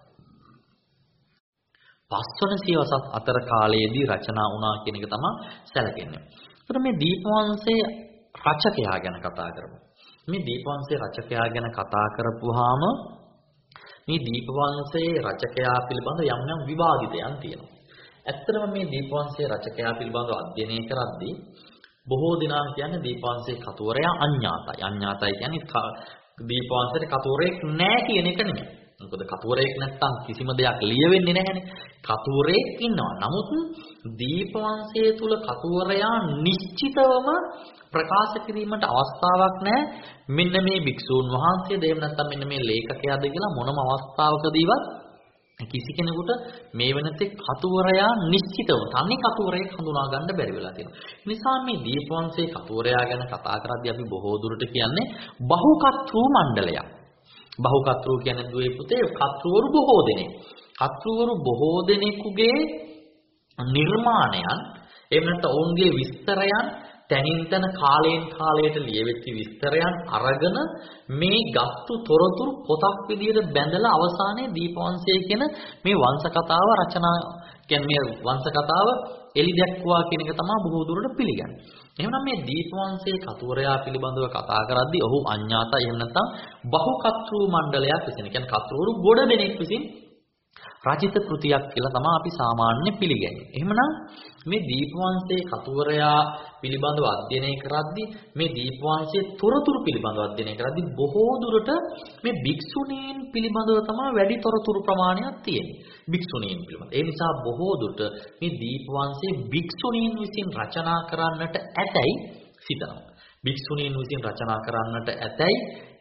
5 වන සියවසත් අතර කාලයේදී රචනා වුණා කියන එක තමයි සැලකෙන්නේ. ඒතර මේ දීපවංශයේ රචකයා ගැන කතා කරමු. මේ දීපවංශයේ රචකයා ගැන කතා කරපුවාම මේ දීපවංශයේ රචකයා පිළිබඳ යම් යම් විවාදිතයන් තියෙනවා. ඇත්තටම මේ දීපවංශයේ රචකයා පිළිබඳව අධ්‍යයනය කරද්දී බොහෝ දෙනා කියන්නේ දීපවංශයේ කතුවරයා අඥාතයි. අඥාතයි කියන්නේ දීපවංශයේ කතුවරයෙක් නැහැ කියන එක නෙමෙයි. මොකද කතුවරයෙක් නැත්තම් කිසිම දෙයක් ලියවෙන්නේ නැහැනේ. කතුවරයෙක් ඉන්නවා. නමුත් දීපවංශයේ තුල කතුවරයා නිශ්චිතවම ප්‍රකාශ කිරීමට අවස්ථාවක් නැහැ. මෙන්න මේ භික්ෂූන් වහන්සේද එහෙම නැත්නම් මෙන්න මේ ලේඛකයාද කියලා මොනම අවස්ථාවකදීවත් කිසි කෙනෙකුට මේ වෙනතේ කතුවරයා නිශ්චිතව තනි කතුවරයෙක් හඳුනා ගන්න බැරි වෙලා තියෙනවා. ඒ නිසා මේ දීපවංශයේ කතුවරයා ගැන කතා කරද්දී අපි බොහෝ දුරට කියන්නේ බහුකතෘ මණ්ඩලයක්. බහුකතෘ කියන්නේ දුවේ පුතේ කතෘවරු බොහෝ දෙනෙක්. කතෘවරු බොහෝ දෙනෙකුගේ නිර්මාණයන් එහෙම නැත්නම් ඔවුන්ගේ විස්තරයන් තනින් තන කාලයෙන් කාලයට ලියවෙච්ච විස්තරයන් අරගෙන මේ ගත්තු තොරතුරු පොතක් විදිහට බැඳලා අවසානයේ දීපවංශය කියන මේ වංශ කතාව රචනා කියන්නේ මේ වංශ කතාව එලි දැක්වා කියන එක තමයි බොහෝ දුරට පිළිගන්නේ. එහෙනම් මේ දීපවංශයේ කතුවරයා පිළිබඳව කතා කරද්දී ඔහු අඥාත එහෙම නැත්නම් බහුකතෘ මණ්ඩලයක් විසින් කියන්නේ කතෘවරු ගොඩ දෙනෙක් විසින් රචිත කෘතියක් කියලා තමයි අපි සාමාන්‍ය පිළිගන්නේ. එහෙමනම් මේ දීපවංශයේ කතුවරයා පිළිබඳව අධ්‍යයනය කරද්දී මේ දීපවංශයේ තොරතුරු පිළිබඳව අධ්‍යයනය කරද්දී බොහෝ දුරට මේ භික්ෂුණීන් පිළිබඳව තමයි වැඩි තොරතුරු ප්‍රමාණයක් තියෙන්නේ. භික්ෂුණීන් පිළිබඳව. ඒ නිසා බොහෝ දුරට මේ දීපවංශයේ භික්ෂුණීන් විසින් රචනා කරන්නට ඇතැයි සිතනවා. භික්ෂුණීන් විසින් රචනා කරන්නට ඇතැයි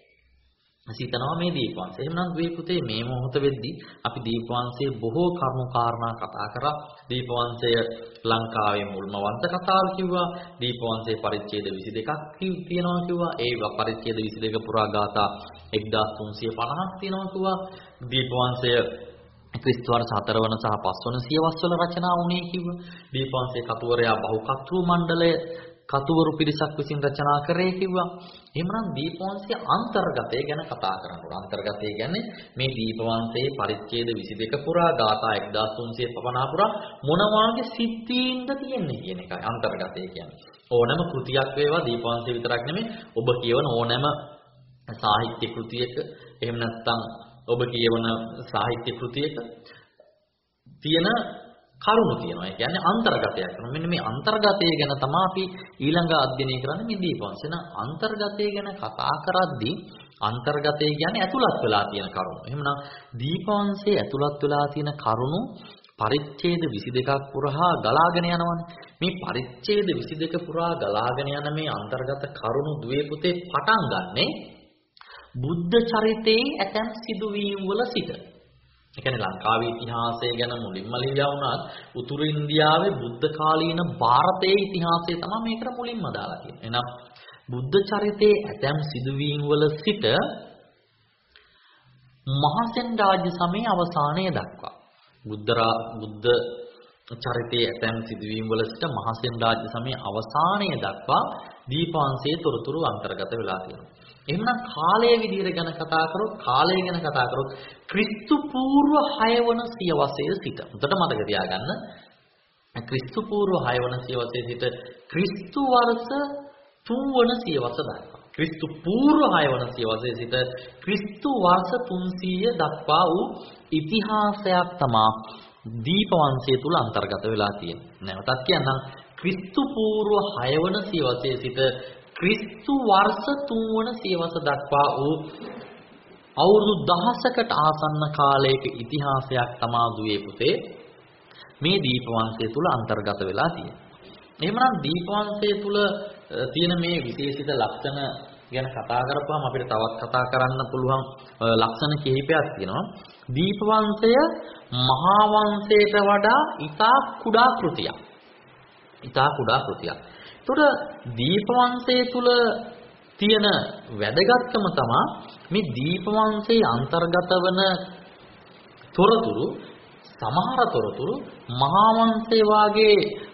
සිතනවා මේ දීපවංශය. එහෙනම් ද්වේ පුතේ මේ මොහොත වෙද්දී අපි දීපවංශයේ බොහෝ කරුණු කාරණා කතා කරා. දීපවංශය ලංකාවේ මුල්ම වංශ කතාව කිව්වා. දීපවංශයේ පරිච්ඡේද 22ක් තියෙනවා කිව්වා. ඒ පරිච්ඡේද 22 පුරා ගාථා 1350ක් තියෙනවා කිව්වා. දීපවංශය ක්‍රිස්තු වර්ෂ 4 වන සහ 5 වන සියවස්වල රචනා වුණේ කිව්වා. දීපවංශයේ කතුවරයා බහුකතෘ මණ්ඩලය කතුවරු පිරිසක් විසින් රචනා කරේ කිව්වා. එහෙමනම් දීපවංශයේ අන්තර්ගතය ගැන කතා කරනවා. අන්තර්ගතය කියන්නේ මේ දීපවංශයේ පරිච්ඡේද 22 පුරා ගාථා 1350 පුරා මොන වාගේ සිද්ධීන්ද තියෙන්නේ කියන එකයි අන්තර්ගතය කියන්නේ. ඕනෑම කෘතියක් වේවා දීපවංශය විතරක් නෙමෙයි ඔබ කියවන ඕනෑම සාහිත්‍ය කෘතියක එහෙම නැත්නම් ඔබ කියවන සාහිත්‍ය කෘතියක තියෙන කරුණු තියෙනවා. ඒ කියන්නේ අන්තර්ගතයක් කරනවා. මෙන්න මේ අන්තර්ගතය ගැන තමයි අපි ඊළඟ අධ්‍යයනය කරන්නේ මේ දීපවංශය. අන්තර්ගතය ගැන කතා කරද්දී අන්තර්ගතය කියන්නේ ඇතුළත් වෙලා තියෙන කරුණු. එහෙමනම් දීපවංශයේ ඇතුළත් වෙලා තියෙන කරුණු පරිච්ඡේද 22ක් පුරා ගලාගෙන යනවානේ. මේ පරිච්ඡේද 22 පුරා ගලාගෙන යන මේ අන්තර්ගත කරුණු දුවේ පුතේ පටන් ගන්නේ බුද්ධ චරිතයේ ඇතැම් සිදුවීම් වල සිට. ඒ කියන්නේ ලංකාවේ ඉතිහාසය ගැන මුලින්ම ලියලා වුණත් උතුරු ඉන්දියාවේ බුද්ධ කාලීන ಭಾರತයේ ඉතිහාසය තමයි මේකට මුලින්ම දාලා තියෙන්නේ. එහෙනම් බුද්ධ චරිතයේ ඇතැම් සිදුවීම් වල සිට මහසෙන් රාජ්‍ය සමයේ අවසානය දක්වා බුද්ධ චරිතයේ ඇතැම් සිදුවීම් වල සිට මහසෙන් රාජ්‍ය සමයේ අවසානය දක්වා දීපවංශයේ තොරතුරු අන්තර්ගත වෙලා තියෙනවා. එහෙනම් කාලයේ විදිහට ගැන කතා කරොත් ක්‍රිස්තු පූර්ව 6 වන සියවසේ සිට උඩට මතක තියාගන්න ක්‍රිස්තු පූර්ව 6 වන සියවසේ සිට ක්‍රිස්තු වර්ෂ 3 වන සියවස දක්වා ක්‍රිස්තු පූර්ව 6 වන සියවසේ සිට ක්‍රිස්තු වර්ෂ 300 දක්වා වූ ඉතිහාසයක් තමයි දීපවංශය තුල අන්තර්ගත වෙලා තියෙන්නේ. නැවතත් කියන්නම් ක්‍රිස්තු පූර්ව 6 වන සියවසේ සිට ක්‍රිස්තු වර්ෂ 3 වන සියවස දක්වා වූ අවුරුදු 1000කට ආසන්න කාලයක ඉතිහාසයක් තමා දුවේ පුතේ මේ දීපවංශය තුල අන්තර්ගත වෙලා තියෙන්නේ. එහෙමනම් දීපවංශය තුල තියෙන මේ විශේෂිත ලක්ෂණ ගැන කතා කරපුවාම අපිට තවත් කතා කරන්න පුළුවන් ලක්ෂණ කිහිපයක් තියෙනවා. දීපවංශය මහා වංශයට වඩා ඉතා කුඩා කෘතියක්. ඒතකොට දීපවංශය තුල තියෙන වැදගත්කම තමයි මේ දීපවංශයේ අන්තර්ගත වන තොරතුරු සමහර තොරතුරු මහා වංශයේ වාගේ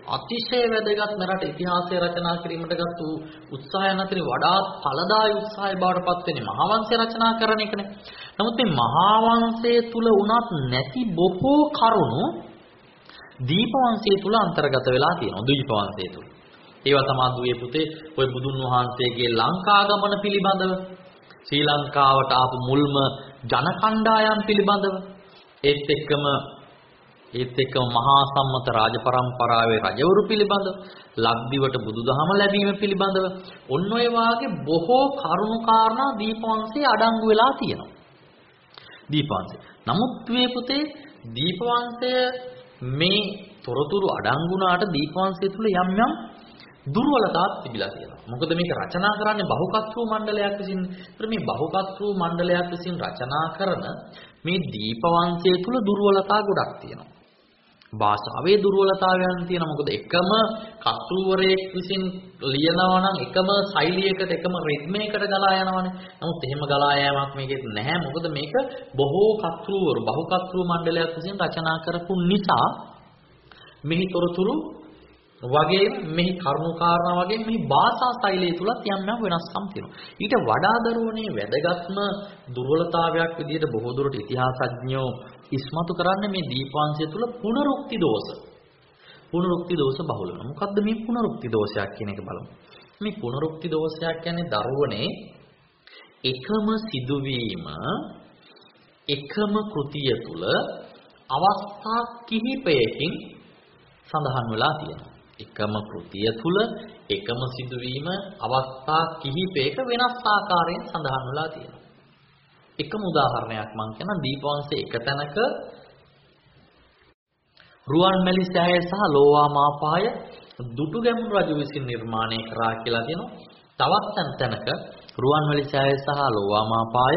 අතිශය වැදගත් මෙරට ඉතිහාසය රචනා කිරීමට ගත් උත්සාහයන් අතරින් වඩාත් ඵලදායී උත්සාහය බවට පත් වෙන්නේ මහා වංශය රචනා කරන එකනේ. නමුත් මේ මහා වංශය තුල උනත් නැති බොහෝ කරුණු දීප වංශය තුල අන්තර්ගත වෙලා තියෙනවා. දීප වංශය තුල. ඒවා තමයි දුවේ පුතේ ඔය බුදුන් වහන්සේගේ ලංකා ගමන පිළිබඳව ශ්‍රී ලංකාවට ආපු මුල්ම ජන කණ්ඩායම් පිළිබඳව ඒත් එක්කම මහා සම්මත රාජ පරම්පරාවේ රජවරු පිළිබඳව ලක්දිවට බුදුදහම ලැබීම පිළිබඳව ඔන්න ඔය වාගේ බොහෝ කරුණු කාරණා දීපවංශයේ අඩංගු වෙලා තියෙනවා. දීපවංශය. නමුත් මේ පුතේ දීපවංශය මේ තොරතුරු අඩංගු වුණාට දීපවංශය තුල යම් යම් දුර්වලතාවක් තිබිලා තියෙනවා. මොකද මේක රචනා කරන්නේ බහුකතෘ මණ්ඩලයක් විසින්. ඒතර මේ බහුකතෘ මණ්ඩලයක් විසින් රචනා කරන මේ දීපවංශය තුල දුර්වලතා ගොඩක් තියෙනවා. භාෂාවේ දුර්වලතාවයන් තියෙනවා. මොකද එකම කතෘවරයෙක් විසින් ලියනවා නම් එකම ශෛලියකට එකම රිද්මයකට ගලා යනවානේ. නමුත් එහෙම ගලා යෑමක් මේකෙත් නැහැ. මොකද මේක බොහෝ කතෘවරු බහුකතෘ මණ්ඩලයක් විසින් රචනා කරපු නිසා මෙහි තොරතුරු වගේ මෙහි කරුණු කාරණා වගේ මෙහි භාෂා ශෛලිය තුලත් යම් යම් වෙනස්කම් තියෙනවා. ඊට වඩා දරුවනේ වැදගත්ම දුර්වලතාවයක් විදිහට බොහෝ දුරට ඉතිහාසඥයෝ ඉස්මතු කරන්නේ මේ දීපවංශය තුල පුනරුක්ති දෝෂ. පුනරුක්ති දෝෂ බහුල වෙනවා. මොකද්ද මේ පුනරුක්ති දෝෂයක් කියන එක බලමු. මේ පුනරුක්ති දෝෂයක් කියන්නේ දරුවනේ එකම සිදුවීම එකම කෘතිය තුල අවස්ථා කිහිපයකින් සඳහන් වෙලා තියෙනවා. එකම කෘතිය තුල එකම සිදුවීම අවස්ථා කිහිපයක වෙනස් ආකාරයෙන් සඳහන් වෙලා තියෙනවා. එකම උදාහරණයක් මම කියන දීපවංශයේ එක තැනක රුවන්මැලි සෑය සහ ලෝවා මාපාය දුටුගැමුණු රජු විසින් නිර්මාණය කරා කියලා කියනවා. තවත් තැනක රුවන්මැලි සෑය සහ ලෝවා මාපාය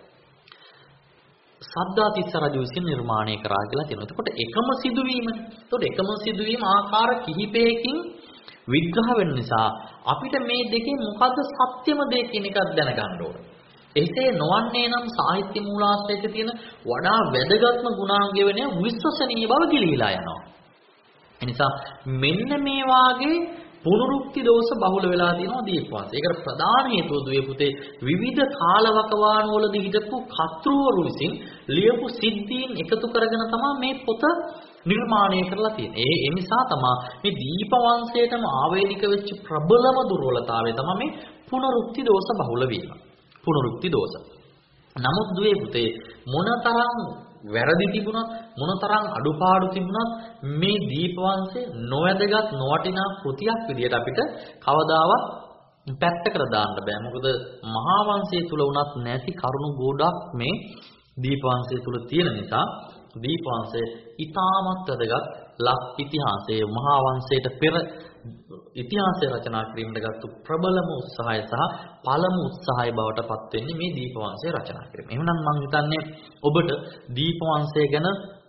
සද්ධාතිස්ස රජු විසින් නිර්මාණය කරා කියලා කියනවා. එතකොට එකම සිදුවීමනේ. එතකොට එකම සිදුවීම ආකාර කිහිපයකින් විග්‍රහ වෙන නිසා අපිට මේ දෙකේ මොකද්ද සත්‍යම දේ කියන එකක් දැනගන්න ඕන. එසේ නොවන්නේ නම් සාහිත්‍ය මූලාශ්‍රයක තියෙන වඩා වැදගත්ම ගුණාංගය වෙන විශ්වසනීය බව ගිලිහිලා යනවා. ඒ නිසා මෙන්න මේ වාගේ පුනරුක්ති දෝෂ බහුල වෙලා තියෙනවා දීපවංශය. ඒකට ප්‍රධාන හේතුව දුවේ පුතේ විවිධ කාලවකවානු වලදී හිටපු කතෘවරු විසින් ලියපු සිද්ධීන් එකතු කරගෙන තමයි මේ පොත නිර්මාණය කරලා තියෙන්නේ. ඒ නිසා තමයි මේ දීපවංශයටම ආවේනික වෙච්ච ප්‍රබලම දුර්වලතාවය තමයි මේ පුනරුක්ති දෝෂ බහුල වීම. පුනරුක්ති දෝෂ. නමුත් දුවේ පුතේ මොනතරම් වැරදි තිබුණත් මොනතරම් අඩුපාඩු තිබුණත් මේ දීපවංශේ නොවැදගත් නොවටිනා කෘතියක් විදියට අපිට කවදාවත් පැත්තකට දාන්න බෑ. මොකද මහා වංශය තුල උනත් නැති කරුණු ගොඩක් මේ දීපවංශය තුල තියෙන නිසා දීපවංශය ඉතාමත් වැදගත් ලක් ඉතිහාසයේ මහා වංශයට පෙර ඉතිහාසය රචනා කිරීමට ගත්තු ප්‍රබලම උත්සාහය සහ පළමු උත්සාහය බවට පත් වෙන්නේ මේ දීපවංශය රචනා කිරීම. එහෙනම් මම හිතන්නේ ඔබට දීපවංශය ගැන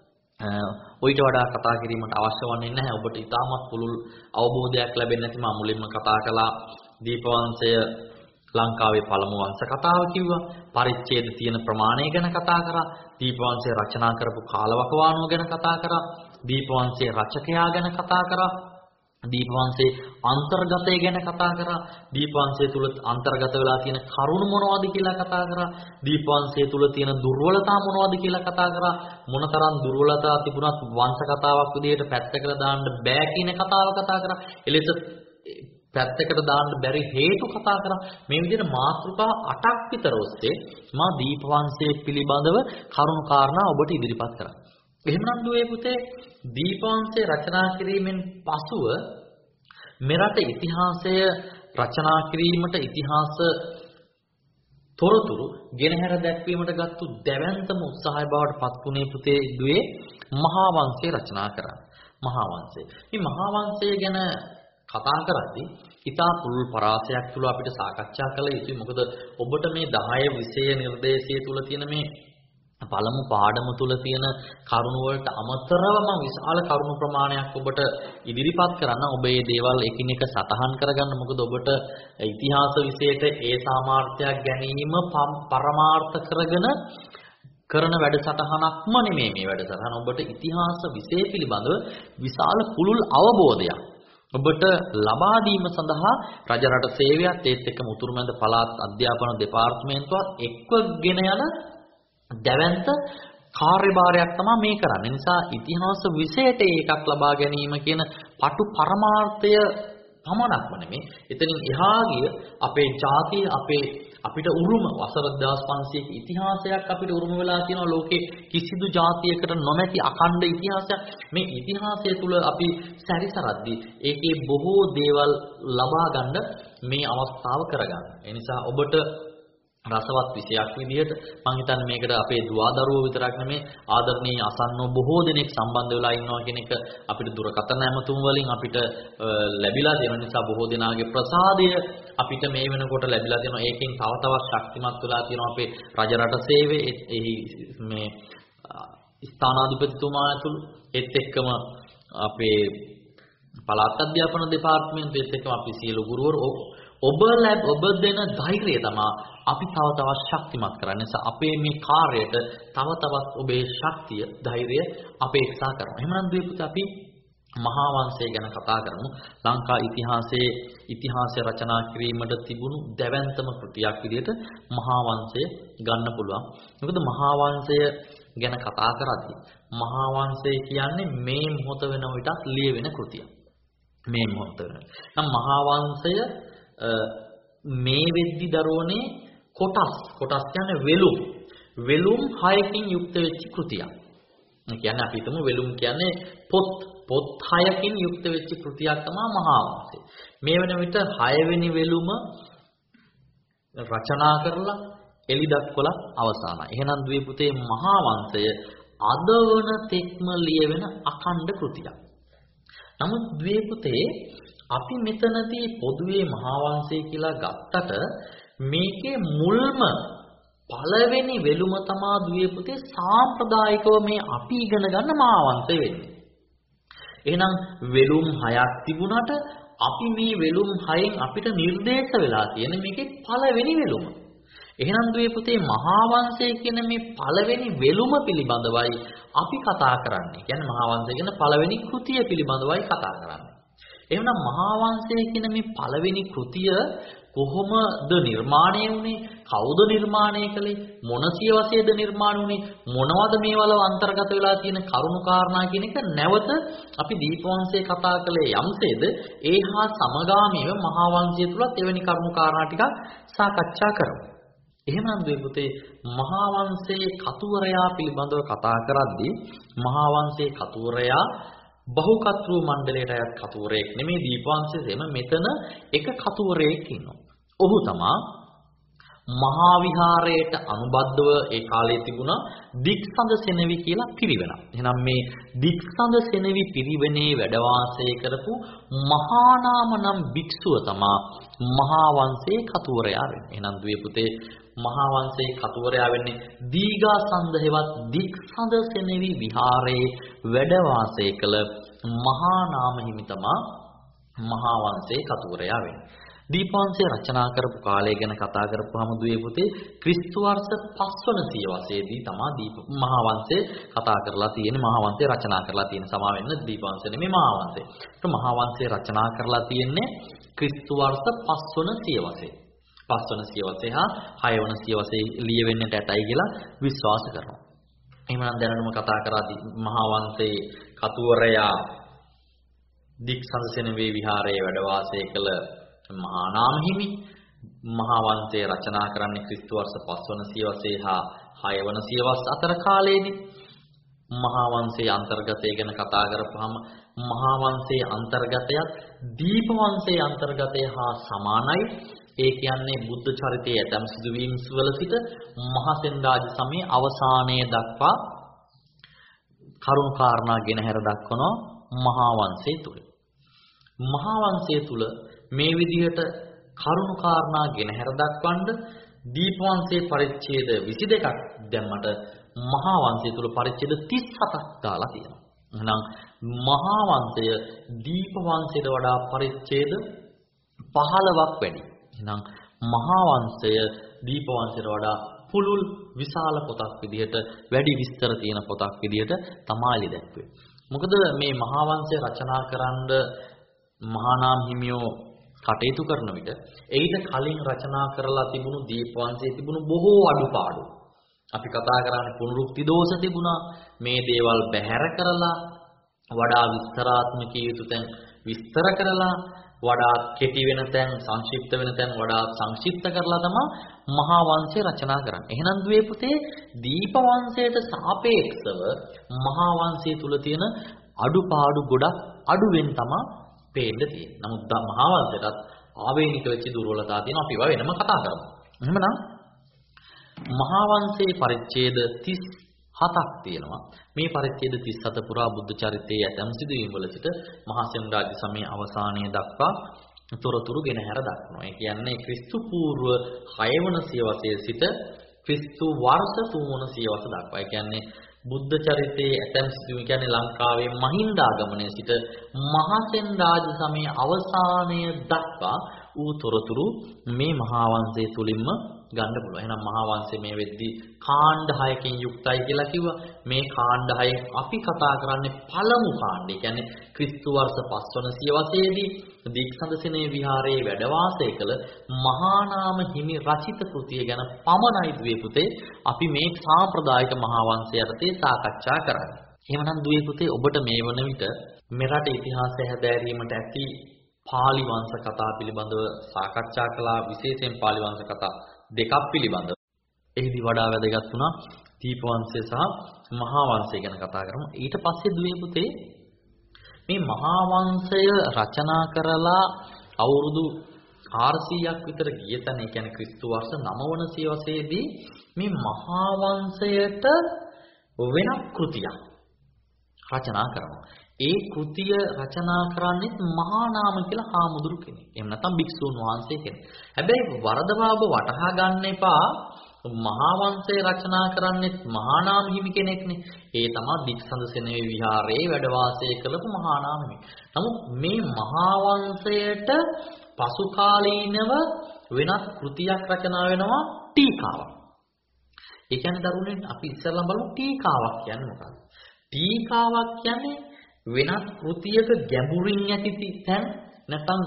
ඔයිට වඩා කතා කිරීමට අවශ්‍ය වන්නේ නැහැ. ඔබට ඉතාමත් පුළුල් අවබෝධයක් ලැබෙන්නේ නැති මම මුලින්ම කතා කළා දීපවංශය ලංකාවේ පළමු වංශ කතාව කිව්වා. පරිච්ඡේද තියෙන ප්‍රමාණය ගැන කතා කරා. දීපවංශය රචනා කරපු කාලවකවානුව ගැන කතා කරා. දීපවංශයේ රචකයා ගැන කතා කරා. දීපවංශයේ අන්තර්ගතය ගැන කතා කරා. දීපවංශය තුල අන්තර්ගත වෙලා තියෙන කරුණු මොනවද කියලා කතා කරා. දීපවංශය තුල තියෙන දුර්වලතා මොනවද කියලා කතා කරා. මොනතරම් දුර්වලතා තිබුණත් වංශ කතාවක් විදිහට පැත්තකට දාන්න බෑ කියන කතාව කතා කරා. එලෙස පැත්තකට දාන්න බැරි හේතු කතා කරා. මේ විදිහට මාතෘකා 8ක් විතර ඔස්සේ මා දීපවංශයේ පිළිබඳව කරුණු කාරණා ඔබට ඉදිරිපත් කරා. එහෙනම් දුවේ පුතේ දීපවංශය රචනා කිරීමෙන් පසුව මෙරට ඉතිහාසය රචනා කිරීමට ඉතිහාස තොරතුරු ගෙනහැර දැක්වීමට ගත්තු දැවැන්තම උත්සාහය බවට පත්ුනේ පුතේ දුවේ මහා වංශය රචනා කරා. මහා වංශය. මේ මහා වංශය ගැන කතා කරද්දී ඉතා පුළුල් පරාසයක් තුල අපිට සාකච්ඡා කළ යුතුයි. මොකද ඔබට මේ 10 විෂය නිර්දේශය තුල තියෙන මේ පළමු පාඩම තුල තියෙන කරුණු වලට අමතරව මම විශාල කරුණු ප්‍රමාණයක් ඔබට ඉදිරිපත් කරන්න. ඔබ මේ දේවල් එකිනෙක සටහන් කරගන්න. මොකද ඔබට ඉතිහාස විෂයට ඒ සාමාර්ථයක් ගැනීම පරමාර්ථ කරගෙන කරන වැඩසටහනක්ම නෙමෙයි මේ වැඩසටහන. ඔබට ඉතිහාස විෂය පිළිබඳව විශාල පුළුල් අවබෝධයක් ඔබට ලබා දීම සඳහා රජ රට සේවයත් ඒත් එක්කම උතුරුමැද පළාත් අධ්‍යාපන දෙපාර්තමේන්තුවත් එක්වගෙන යන දැවැන්ත කාර්යභාරයක් තමයි මේ කරන්නේ. නිසා ඉතිහාස විෂයට ඒකක් ලබා ගැනීම කියන පටු පරමාර්ථය පමණක්ම නෙමෙයි. එතනින් එහා ගිය අපේ ජාතිය අපිට උරුම වසර 1500ක ඉතිහාසයක් අපිට උරුම වෙලා තියෙනවා ලෝකේ කිසිදු ජාතියකට නොමැති අඛණ්ඩ ඉතිහාසයක්. මේ ඉතිහාසය තුල අපි සැරිසරද්දී ඒකේ බොහෝ දේවල් ලබා ගන්න මේ අවස්ථාව කරගන්න. ඒ නිසා ඔබට රසවත් විෂයක් විදිහට මම හිතන්නේ මේකට අපේ දුවදරුවෝ විතරක් නෙමෙයි ආදරණීය අසන්නෝ බොහෝ දෙනෙක් සම්බන්ධ වෙලා ඉන්නවා කියන එක අපිට දුරකථන ඇමතුම් වලින් අපිට ලැබිලා තියෙන නිසා බොහෝ දෙනාගේ ප්‍රසාදය අපිට මේ වෙනකොට ලැබිලා තියෙනවා. ඒකෙන් තව තවත් ශක්තිමත් වෙලා තියෙනවා අපේ රජ රට සේවය එහි මේ ස්ථානාධිපතිතුමා ඇතුළු ඒත් එක්කම අපේ පළාත් අධ්‍යාපන දෙපාර්තමේන්තුවේත් එක්කම අපි සියලු ගුරුවරු ඔබ දෙන ධෛර්යය තමයි අපි තව තවත් ශක්තිමත් කරන්නේ. නිසා අපේ මේ කාර්යයට තව තවත් ඔබේ ශක්තිය, ධෛර්යය අපේක්ෂා කරනවා. එහෙනම් දීපුත අපි මහා වංශය ගැන කතා කරමු. ලංකා ඉතිහාසය රචනා කිරීමට තිබුණු දැවැන්තම කෘතියක් විදිහට මහා වංශය ගන්න පුළුවන්. මොකද මහා වංශය ගැන කතා කරද්දී මහා වංශය කියන්නේ මේ මොහොත වෙන විටත් ලියවෙන කෘතියක්. මේ මොහොත වෙන. නම් මහා වංශය මේ වෙද්දි දරෝනේ කොටස් කියන්නේ වෙලුම් 6කින් යුක්ත වෙච්ච කෘතියක්. ඒ කියන්නේ අපි හිතමු වෙලුම් කියන්නේ පොත් 6කින් යුක්ත වෙච්ච කෘතියක් තමයි මහා වංශය. මේ වෙන විට 6 වෙනි වෙලුම රචනා කරලා එලි දක්වලා අවසానයි. එහෙනම් දුවේ පුතේ මහා වංශය අදවන තෙක්ම ලියවෙන අඛණ්ඩ කෘතියක්. නමුත් දුවේ පුතේ අපි මෙතනදී පොදුවේ මහා වංශය කියලා ගත්තට මේකේ මුල්ම පළවෙනි වෙලුම තමා දුවේ පුතේ සාම්ප්‍රදායිකව මේ අපි ඉගෙන ගන්න මහා වංශය වෙන්නේ. එහෙනම් වෙලුම් 6ක් තිබුණාට අපි මේ වෙලුම් 6න් අපිට නිර්දේශ වෙලා තියෙන මේකේ පළවෙනි වෙලුම. එහෙනම් දුවේ පුතේ මහා වංශය කියන මේ පළවෙනි වෙලුම පිළිබඳවයි අපි කතා කරන්නේ. කියන්නේ මහා වංශය කියන පළවෙනි කෘතිය පිළිබඳවයි කතා කරන්නේ. එහෙනම් මහා වංශය කියන මේ පළවෙනි කෘතිය කොහොමද නිර්මාණය වුනේ? කවුද නිර්මාණය කළේ? මොන සියවසේද නිර්මාණය වුනේ? මොනවද මේවල අන්තර්ගත වෙලා තියෙන කරුණු කාරණා කියන එක නැවත අපි දීපවංශය කතා කළේ යම්සේද ඒහා සමගාමීව මහා වංශය තුලත් එවැනි කරුණු කාරණා ටිකක් සාකච්ඡා කරමු. එහෙනම් දුවේ පුතේ මහා වංශයේ කතුවරයා පිළිබඳව කතා කරද්දී මහා වංශයේ කතුවරයා බහුකතෘ මණ්ඩලයට අයත් කතුවරයෙක් නෙමේ දීපවංශයේම මෙතන එක කතුවරයෙක් ඉන්නවා. ඔහු තමා මහා විහාරයට අනුබද්ධව ඒ කාලේ තිබුණා දික්සඳ සෙනවි කියලා පිරිවෙනක්. එහෙනම් මේ දික්සඳ සෙනවි පිරිවෙනේ වැඩ වාසය කරපු මහා නාම නම් භික්ෂුව තමා මහා වංශයේ කතුවරයා වෙන්නේ. එහෙනම් දුවේ පුතේ මහා වංශයේ කතුවරයා වෙන්නේ දීඝාසන්ද හෙවත් දික්සඳ සෙනවි විහාරයේ වැඩ වාසය කළ මහා නාම හිමි තමා මහා වංශයේ කතුවරයා වෙන්නේ. දීපවංශය රචනා කරපු කාලය ගැන කතා කරපුවාම දුවේ පුතේ ක්‍රිස්තු වර්ෂ 5 වන සියවසේදී තමයි මහා වංශය කතා කරලා තියෙන්නේ. මහා වංශය රචනා කරලා තියෙන සමා වෙන්න දීපවංශය නෙමෙයි මහා වංශය. මහා වංශය රචනා කරලා තියෙන්නේ ක්‍රිස්තු වර්ෂ 5 වන සියවසේ. 5 වන සියවසේ හා 6 වන සියවසේ ලියවෙන්නට ඇතයි කියලා විශ්වාස කරනවා. එහෙනම් දැනටම කතා කරාදී මහා වංශයේ කතුවරයා දික්සඳ සෙනවි විහාරයේ වැඩ වාසය කළ මහා නාම හිමි මහා වංශය රචනා කරන්නේ ක්‍රිස්තු වර්ෂ 5 වන සියවසේ හා 6 වන සියවස් අතර කාලයේදී. මහා වංශයේ අන්තර්ගතය ගැන කතා කරපුවාම මහා වංශයේ අන්තර්ගතයත් දීප වංශයේ අන්තර්ගතය හා සමානයි. ඒ කියන්නේ බුද්ධ චරිතයේ ඇතම් සිදුවීම් වල සිට මහසෙන් රාජ සමයේ අවසානයේ දක්වා කරුණු කාරණා ගෙන හැර දක්වනවා මහා වංශය තුල. මහා වංශය තුල මේ විදිහට කරුණු කාරණා ගෙන හැර දක්වන්න දීප වංශයේ පරිච්ඡේද 22ක් දැම්මට මහා වංශය තුල පරිච්ඡේද 37ක් දාලා තියෙනවා. එහෙනම් මහා වංශය දීප වංශයට වඩා පරිච්ඡේද 15ක් වැඩි. එහෙනම් මහා වංශය දීප වංශයට වඩා පුළුල් විශාල පොතක් විදිහට වැඩි විස්තර තියෙන පොතක් විදිහට තමයි දැක්වේ. මොකද මේ මහා වංශය රචනා කරන්න මහානාම හිමියෝ කටයුතු කරන විට එයිට කලින් රචනා කරලා තිබුණු දීපවංශයේ තිබුණු බොහෝ අඩුපාඩු අපි කතා කරන්නේ පුනරුක්ති දෝෂ තිබුණා. මේ දේවල් බැහැර කරලා වඩා විස්තරාත්මක යුතු තැන් විස්තර කරලා වඩා කෙටි වෙන තැන් සංක්ෂිප්ත වෙන තැන් වඩා සංක්ෂිප්ත කරලා තමයි මහා වංශය රචනා කරන්නේ. එහෙනම් දුවේ පුතේ දීප වංශයට සාපේක්ෂව මහා වංශය තුල තියෙන අඩුපාඩු ගොඩක් අඩුවෙන් තමයි පේන්න තියෙන්නේ. නමුත් මහා වංශයටත් ආවේනික වෙච්ච දුර්වලතා තියෙනවා. අපි ඒවා වෙනම කතා කරමු. එහෙමනම් මහා වංශයේ පරිච්ඡේද 37ක් තියෙනවා. මේ පරිච්ඡේද 37 පුරා බුද්ධ චරිතයේ ඇතම් සිදුවීම් වල සිට මහා සෙන් රාජ්‍ය සමයේ අවසානයේ දක්වා තොරතුරු ගෙනහැර දක්වනවා. ඒ කියන්නේ ක්‍රිස්තු පූර්ව 6 වන සියවසේ සිට ක්‍රිස්තු වර්ෂ 3 වන සියවස දක්වා. ඒ කියන්නේ බුද්ධ චරිතයේ ඇතම් සිදුවීම් කියන්නේ ලංකාවේ මහින්දාගමනයේ සිට මහා සෙන් රාජ්‍ය සමයේ අවසානය දක්වා ඌ තොරතුරු මේ මහා වංශය තුලින්ම ගන්න පුළුවන්. එහෙනම් මහා වංශය මේ වෙද්දී කාණ්ඩ 6කින් යුක්තයි කියලා කිව්වා. මේ කාණ්ඩ 6න් අපි කතා කරන්නේ පළමු කාණ්ඩය. කියන්නේ ක්‍රිස්තු වර්ෂ 5 වන සියවසේදී දීක්ෂන්දසේනේ විහාරයේ වැඩ වාසය කළ මහා නාම හිමි රචිත කෘතිය ගැන පමණයි දුවේ පුතේ අපි මේ සාම්ප්‍රදායික මහා වංශය යටතේ සාකච්ඡා කරන්නේ. එහෙමනම් දුවේ පුතේ ඔබට මේ වන විට මෙරට ඉතිහාසය හැදෑරීමට ඇති පාලි වංශ කතා පිළිබඳව සාකච්ඡා කළා. විශේෂයෙන් පාලි වංශ කතා දෙකක් පිළිබඳව. එහිදී වඩා වැදගත් වුණා දීප වංශය සහ මහා වංශය ගැන කතා කරමු. ඊට පස්සේ දුවේ පුතේ මේ මහා වංශය රචනා කරලා අවුරුදු 400ක් විතර ගිය තැන, ඒ කියන්නේ ක්‍රිස්තු වර්ෂ 9 වන සියවසේදී මේ මහා වංශයට වෙනත් කෘතියක් රචනා කරනවා. ඒ කෘතිය රචනා කරන්නේ මහා නාම කියලා හාමුදුරු කෙනෙක්. එහෙම නැත්නම් භික්ෂුන් වහන්සේ කෙනෙක්. හැබැයි වරදවා ඔබ වටහා ගන්න එපා මහා වංශය රචනා කරන්නේ මහා නාම හිමි කෙනෙක්නේ. ඒ තමයි දීක්ෂන්දසේනේ විහාරයේ වැඩ වාසය කරපු මහා නාම හිමි. නමුත් මේ මහා වංශයට පසු කාලීනව වෙනත් කෘතියක් රචනා වෙනවා ටීකාවක්. ඒ කියන්නේ දරුවනේ අපි ඉස්සෙල්ලා බලමු ටීකාවක් කියන්නේ මොකක්ද? ටීකාවක් කියන්නේ වෙනත් කෘතියක ගැඹුරින් ඇති තැන් නැත්නම්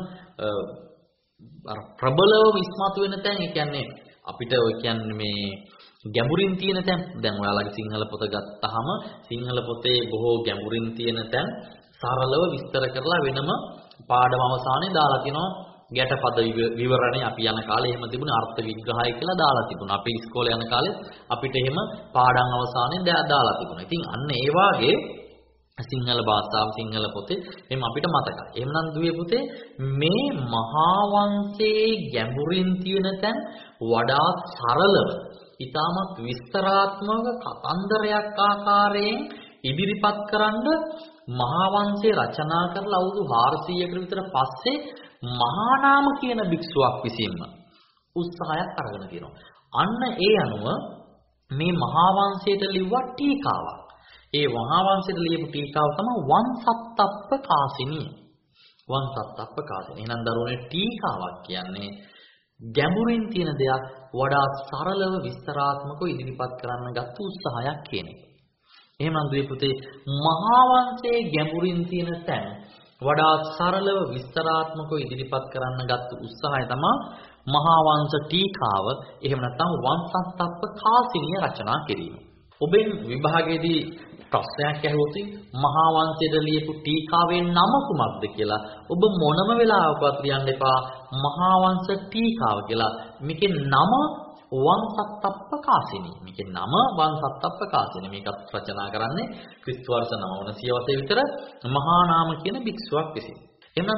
අර ප්‍රබලව ඉස්මතු වෙන තැන්. ඒ කියන්නේ අපිට ඔය කියන්නේ මේ ගැඹුරින් තියෙන තැන්. දැන් ඔයාලගේ සිංහල පොත ගත්තාම සිංහල පොතේ බොහෝ ගැඹුරින් තියෙන තැන් සරලව විස්තර කරලා වෙනම පාඩම අවසානයේ දාලා තිනවා. ගැටපද විවරණේ අපි යන කාලේ එහෙම තිබුණේ අර්ථ විග්‍රහය කියලා දාලා තිබුණා. අපි ඉස්කෝලේ යන කාලේ අපිට එහෙම පාඩම් අවසානයේ දාලා තිබුණා. ඉතින් අන්න ඒ වාගේ සිංහල භාෂාව සිංහල පොතේ එහෙම අපිට මතකයි. එහෙමනම් දුවේ පුතේ මේ මහා වංශයේ ගැඹුරින් තියෙන තැන් වඩා සරලව, ඊටමත් විස්තරාත්මක කතන්දරයක් ආකාරයෙන් ඉදිරිපත් කරන්න මහා වංශය රචනා කරලා අවුරුදු 400කට විතර පස්සේ මහා නාම කියන භික්ෂුවක් විසින්ම උත්සාහයක් අරගෙන තියෙනවා. අන්න ඒ අනුව මේ මහා වංශයට ලිව්වා ටීකාවක්. ඒ මහා වංශයට ලියපු ටීකාව තමයි වංසත්තප්ප කාසිනිය. වංසත්තප්ප කාසිනිය. එහෙනම් දරුවනේ ටීකාවක් කියන්නේ ගැඹුරින් තියෙන දෙයක් වඩා සරලව විස්තරාත්මකව ඉදිරිපත් කරන්න ගත්ත උත්සාහයක් කියන එක. එහෙනම් දුවේ පුතේ මහා වංශයේ ගැඹුරින් තියෙන තැන් වඩා සරලව විස්තරාත්මකව ඉදිරිපත් කරන්න ගත්ත උත්සාහය තමයි මහා වංශ ටීකාව. එහෙම නැත්නම් වංසත්තප්ප කාසිනිය රචනා කිරීම. ඔබෙන් විභාගයේදී ප්‍රශ්නයක් ඇහුවොත් මහා වංශයට ලියපු ටීකාවේ නම කුමක්ද කියලා ඔබ මොනම වෙලාවකවත් ලියන්න එපා මහා වංශ ටීකාව කියලා. මේකේ නම වංසත්තප්ප කාසිනිය. මේකේ නම වංසත්තප්ප කාසිනිය. මේකත් රචනා කරන්නේ ක්‍රිස්තු වර්ෂ 9 වන සියවසේ විතර මහා නාම කියන භික්ෂුවක් විසින්. එහෙනම්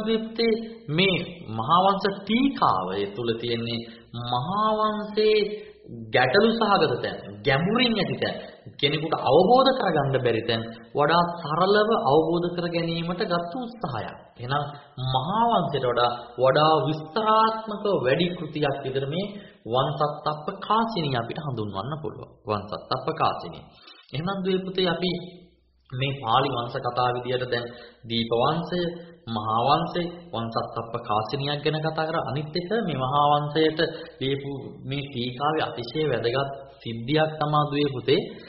මේ මහා වංශ ටීකාවේ තුල තියෙන්නේ මහා වංශයේ ගැටලු සහගත තැන්, ගැඹුරින් ඇති තැන්, කෙනෙකුට අවබෝධ කරගන්න බැරි තැන් වඩා සරලව අවබෝධ කර ගැනීමට ගත් උත්සාහයක්. එහෙනම් මහා වංශයට වඩා විස්තරාත්මක වැඩි කෘතියක් විතර මේ වංසත්තප්ප කාසිනිය අපිට හඳුන්වන්න පුළුවන්. වංසත්තප්ප කාසිනිය. එහෙනම් දුවේ පුතේ අපි මේ පාලි වංශ කතා විදියට දැන් දීප වංශය, මහා වංශය, වංසත්තප්ප කාසිනියක් ගැන කතා කරා. අනිත් එක මේ මහා වංශයට ලියපු මේ ටීකාවේ අතිශය වැදගත් සිද්ධියක් තමයි දුවේ පුතේ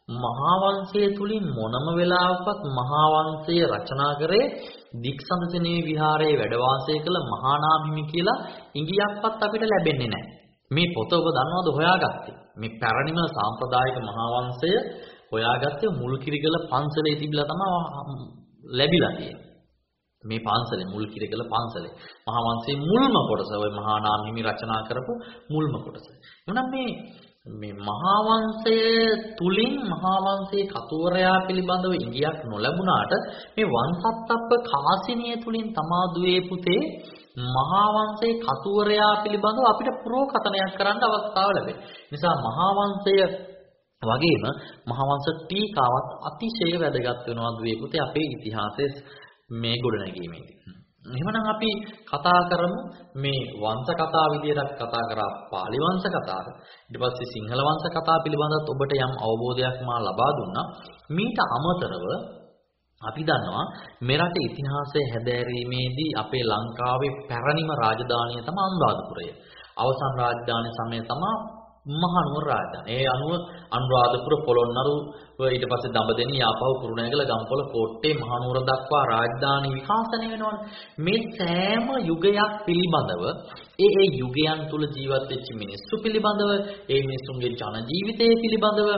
මහා වංශය තුලින් මොනම වෙලාවකවත් මහා වංශය රචනා කරේ දික්සඳසනේ විහාරයේ වැඩ වාසය කළ මහා නාහිමි කියලා ඉඟියක්වත් අපිට ලැබෙන්නේ නැහැ. මේ පොත ඔබ දන්නවද හොයාගත්තේ? මේ පැරණිම සාම්ප්‍රදායික මහා වංශය හොයාගත්තේ මුල්කිරිගල පන්සලේ තිබිලා තමයි ලැබිලා තියෙන්නේ. මේ පන්සලේ මුල්කිරිගල පන්සලේ මහා වංශයේ මුල්ම කොටස ඔය මහා නාහිමි රචනා කරපු මුල්ම කොටස. එනම් මේ මහා වංශය තුලින් මහා වංශයේ කතුවරයා පිළිබඳව ඉඟියක් නොලැබුණාට මේ වංශත්තප්ප කාසිනිය තුලින් තමා දුවේ පුතේ මහා වංශයේ කතුවරයා පිළිබඳව අපිට පුරෝකථනයක් කරන්න අවස්ථාව ලැබෙනවා. නිසා මහා වංශය වගේම මහා වංශ ටීකාවත් අතිශය වැදගත් වෙනවා දුවේ පුතේ අපේ ඉතිහාසයේ මේ ගොඩනැගීමේදී. එහෙනම් අපි කතා කරමු මේ වංශ කතා විදියට කතා කරා පාලි වංශ කතාව. ඊට පස්සේ සිංහල වංශ කතා පිළිබඳව ඔබට යම් අවබෝධයක් මා ලබා දුන්නා. මීට අමතරව අපි දන්නවා මෙරට ඉතිහාසය හැදෑරීමේදී අපේ ලංකාවේ පැරණිම රාජධානිය තමයි අනුරාධපුරය. අවසන් රාජධානි සමය තමයි මහනුවර රාජධානිය. ඒ අනුව අනුරාධපුර පොළොන්නරුව ඊට පස්සේ දඹදෙණි යාපහු කුරුණෑගල ගම්පොළ කෝට්ටේ මහනුවර දක්වා රාජධානි විකාශනය වෙනවානේ. මේ සෑම යුගයක් පිළිබඳව ඒ යුගයන් තුල ජීවත් වෙච්ච මිනිස්සු පිළිබඳව ඒ මිනිසුන්ගේ ජන ජීවිතය පිළිබඳව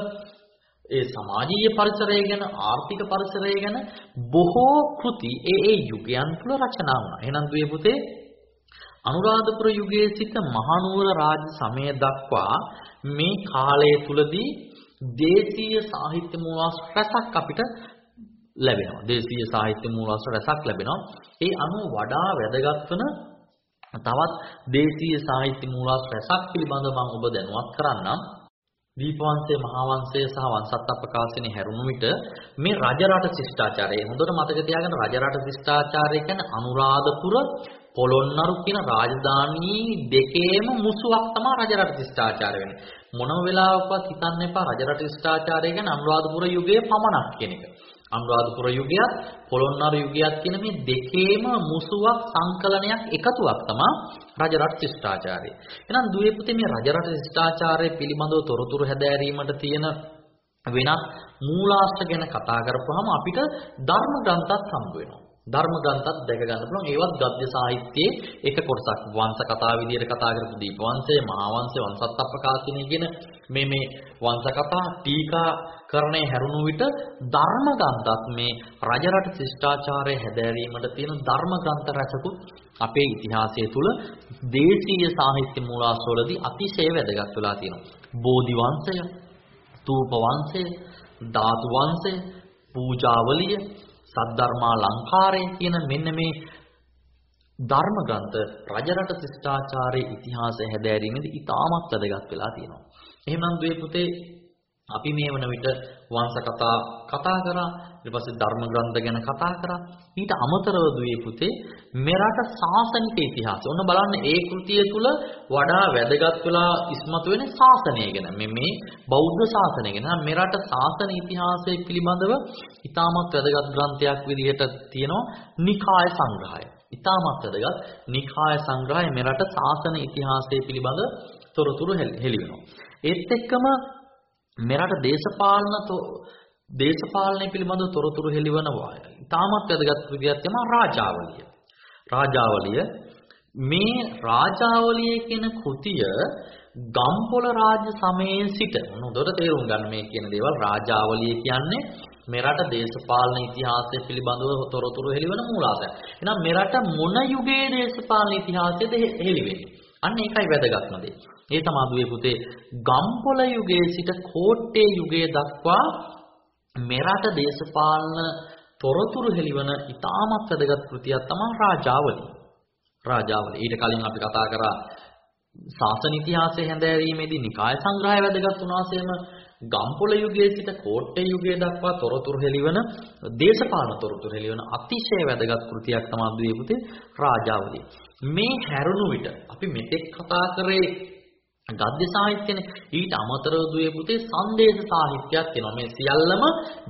ඒ සමාජීය පරිසරය ගැන ආර්ථික පරිසරය ගැන බොහෝ කෘති ඒ යුගයන් තුල රචනා වුණා. එහෙනම් දුවේ පුතේ අනුරාධපුර යුගයේ සිට මහනුවර රාජ්‍ය සමය දක්වා මේ කාලය තුලදී දේශීය සාහිත්‍ය මූලාශ්‍ර රැසක් අපිට ලැබෙනවා. දේශීය සාහිත්‍ය මූලාශ්‍ර රැසක් ලැබෙනවා. ඒ අනුව වඩා වැදගත් වන තවත් දේශීය සාහිත්‍ය මූලාශ්‍ර රැසක් පිළිබඳව මම ඔබ දැනුවත් කරන්නම්. දීපවංශය, මහා වංශය සහ වංශත්තප්ප කාසිනේ හැරුණු විට මේ රජරට ශිෂ්ටාචාරය හොඳට මතක තියාගන්න. රජරට ශිෂ්ටාචාරය කියන්නේ අනුරාධපුර පොළොන්නරු කියන රාජධානී දෙකේම මුසුවක් තමයි රජරට ශිෂ්ටාචාරය වෙන්නේ. මොනම වෙලාවකවත් හිතන්න එපා රජරට ශිෂ්ටාචාරය කියන්නේ අනුරාධපුර යුගයේ පමණක් කියන එක. අනුරාධපුර යුගයත් පොළොන්නරු යුගයත් කියන මේ දෙකේම මුසුවක් සංකලනයක් එකතුවක් තමයි රජරට ශිෂ්ටාචාරය. එහෙනම් දුවේ පුතේ මේ රජරට ශිෂ්ටාචාරය පිළිබඳව තොරතුරු හැදෑරීමට තියෙන වෙනත් මූලාශ්‍ර ගැන කතා කරපුවාම අපිට ධර්ම ග්‍රන්ථත් හම්බ වෙනවා. ධර්ම ග්‍රන්ථත් දැක ගන්න පුළුවන්. ඒවත් ගද්‍ය සාහිත්‍යයේ එක කොටසක්. වංශ කතා විදියට කතා කරපු දීපවංශය, මහා වංශය, වංශත්තප්ප කාසිනේ කියන මේ වංශ කතා ටීකාකරණය හැරුණු විට ධර්ම ග්‍රන්ථත් මේ රජරට ශිෂ්ටාචාරය හැදෑරීමට තියෙන ධර්ම ග්‍රන්ථ රැසකුත් අපේ ඉතිහාසය තුල දේශීය සාහිත්‍ය මූලාශ්‍රවලදී අතිශය වැදගත් වෙලා තියෙනවා. බෝධි වංශය, තූප වංශය, ධාතු වංශය, පූජාවලිය, සද්ධර්මා ලංකාරය කියන මෙන්න මේ ධර්ම ග්‍රන්ථ රජරට ශිෂ්ටාචාරයේ ඉතිහාසය හැදෑරීමේදී ඉතාමත් වැදගත් වෙලා තියෙනවා. එහෙනම් දුවේ පුතේ අපි මේ වන විට වංශ කතා කරා, ඊට පස්සේ ධර්ම ග්‍රන්ථ ගැන කතා කරා. ඊට අමතරව දුවේ පුතේ මෙරට ශාසනික ඉතිහාසය. ඔන්න බලන්න ඒ කෘතිය තුල වඩා වැදගත් වෙලා ඉස්මතු වෙන ශාසනය ගැන. මේ බෞද්ධ ශාසනය ගැන. මෙරට ශාසන ඉතිහාසය පිළිබඳව ඉතාමත් වැදගත් ග්‍රන්ථයක් විදිහට තියෙනවා නිකාය සංග්‍රහය. ඉතාමත් වැදගත් නිකාය සංග්‍රහය මෙරට ශාසන ඉතිහාසය පිළිබඳ තොරතුරු හෙළි වෙනවා. ඒත් එක්කම මෙරට දේශපාලනය පිළිබඳව තොරතුරු හෙළිවනවා. ඉතාමත් වැදගත් විදියක් තමයි රාජාවලිය. මේ රාජාවලිය කියන කෘතිය ගම්පොළ රාජ්‍ය සමයේ සිට හොඳට තේරුම් ගන්න මේ කියන දේවල්. රාජාවලිය කියන්නේ මෙරට දේශපාලන ඉතිහාසය පිළිබඳව තොරතුරු හෙළිවන මූලාශ්‍රය. එහෙනම් මෙරට මොන යුගයේ දේශපාලන ඉතිහාසයද හෙළි වෙන්නේ? අන්න ඒකයි වැදගත්ම දේ. ඒ තමයි දුවේ පුතේ ගම්පොළ යුගයේ සිට කෝට්ටේ යුගයේ දක්වා මෙරට දේශපාලන තොරතුරු හෙළිවන ඉතාමත් වැදගත් කෘතියක් තමයි රාජාවලිය. ඊට කලින් අපි කතා කරා ශාසන ඉතිහාසය හැදෑරීමේදී නිකාය සංග්‍රහය වැදගත් වුණාseම ගම්පොළ යුගයේ සිට කෝට්ටේ යුගයේ දක්වා තොරතුරු හෙළිවන දේශපාලන තොරතුරු හෙළිවන අතිශය වැදගත් කෘතියක් තමයි දුවේ පුතේ රාජාවලිය. මේ හැරුණු විට අපි මෙතෙක් කතා කරේ ගද්‍ය සාහිත්‍යනේ. ඊට අමතරව දුවේ පුතේ සංදේශ සාහිත්‍යයක් තියෙනවා. මේ සියල්ලම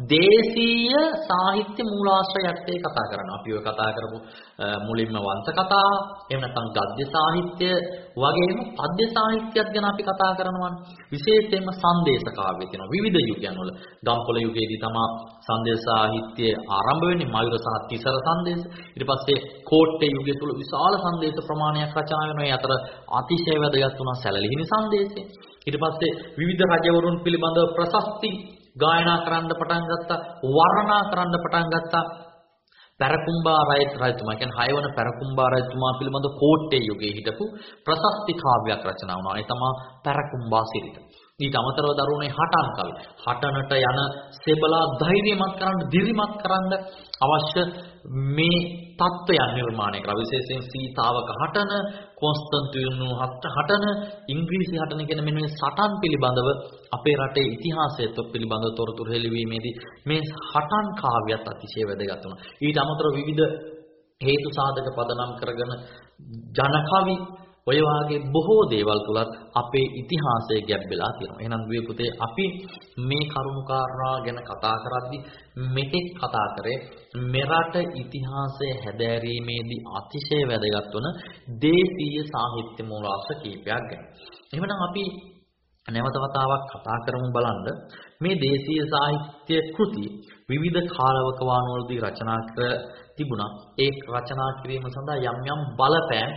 දේශීය සාහිත්‍ය මූලාශ්‍රයයන්ට කතා කරනවා. අපි ඔය කතා කරපු මුලින්ම වංශ කතා, එහෙම නැත්නම් ගද්‍ය සාහිත්‍ය වගේම පද්‍ය සාහිත්‍යයක් ගැන අපි කතා කරනවානේ. විශේෂයෙන්ම සංදේශ කාව්‍ය තියෙනවා. විවිධ යුගයන් වල ගම්පොළ යුගයේදී තමයි සංදේශ සාහිත්‍ය ආරම්භ වෙන්නේ. මයුර සහ තිසර සංදේශ. ඊට පස්සේ කෝට්ටේ යුගය තුල විශාල සංදේශ ප්‍රමාණයක් රචනා වෙනවා. ඒ අතර අතිශය වැදගත් වුණා සැලලිහිණි සංදේශය. ඊට පස්සේ විවිධ රජවරුන් පිළිබඳව ප්‍රශස්ති ගායනා කරන්න පටන් ගත්තා. වර්ණනා කරන්න පටන් ගත්තා. පැරකුම්බා රජතුමා කියන්නේ 6 වන පැරකුම්බා රජතුමා පිළිබඳ කෝට්ටේ යුගයේ හිටපු ප්‍රශස්ති කාව්‍යයක් රචනා වුණා. ඒ තමයි පැරකුම්බා සිරිත. ඊට අමතරව දරුවනේ හටන් කවි. හටනට යන සෙබලා ධෛර්යමත් කරන්න, දිරිමත් කරන්න අවශ්‍ය මේ තත්ත්වයන් නිර්මාණය කරා. විශේෂයෙන් සීතාවක හටන, කොන්ස්ටන්ටිනු හටන, ඉංග්‍රීසි හටන කියන මෙන්න මේ සටන් පිළිබඳව අපේ රටේ ඉතිහාසය පිළිබඳව තොරතුරු හෙළිවීමේදී මේ හටන් කාව්‍යත් අතිශය වැදගත් වුණා. ඊට අමතරව විවිධ හේතු සාධක පදනම් කරගෙන ජන කවි ඔය වාගේ බොහෝ දේවල් තුලත් අපේ ඉතිහාසය ගැබ් වෙලා තියෙනවා. එහෙනම් දුවේ පුතේ අපි මේ කරුණු කාරණා ගැන කතා කරද්දී මෙතෙක් කතා කරේ මෙරට ඉතිහාසය හැදෑරීමේදී අතිශය වැදගත් වන දේශීය සාහිත්‍ය මූලාශ්‍ර කීපයක් ගැන. එහෙනම් අපි නැවත වතාවක් කතා කරමු බලන්න මේ දේශීය සාහිත්‍ය කෘති විවිධ කාලවකවානුවලදී රචනා කර තිබුණා. ඒ රචනා කිරීම සඳහා යම් යම් බලපෑම්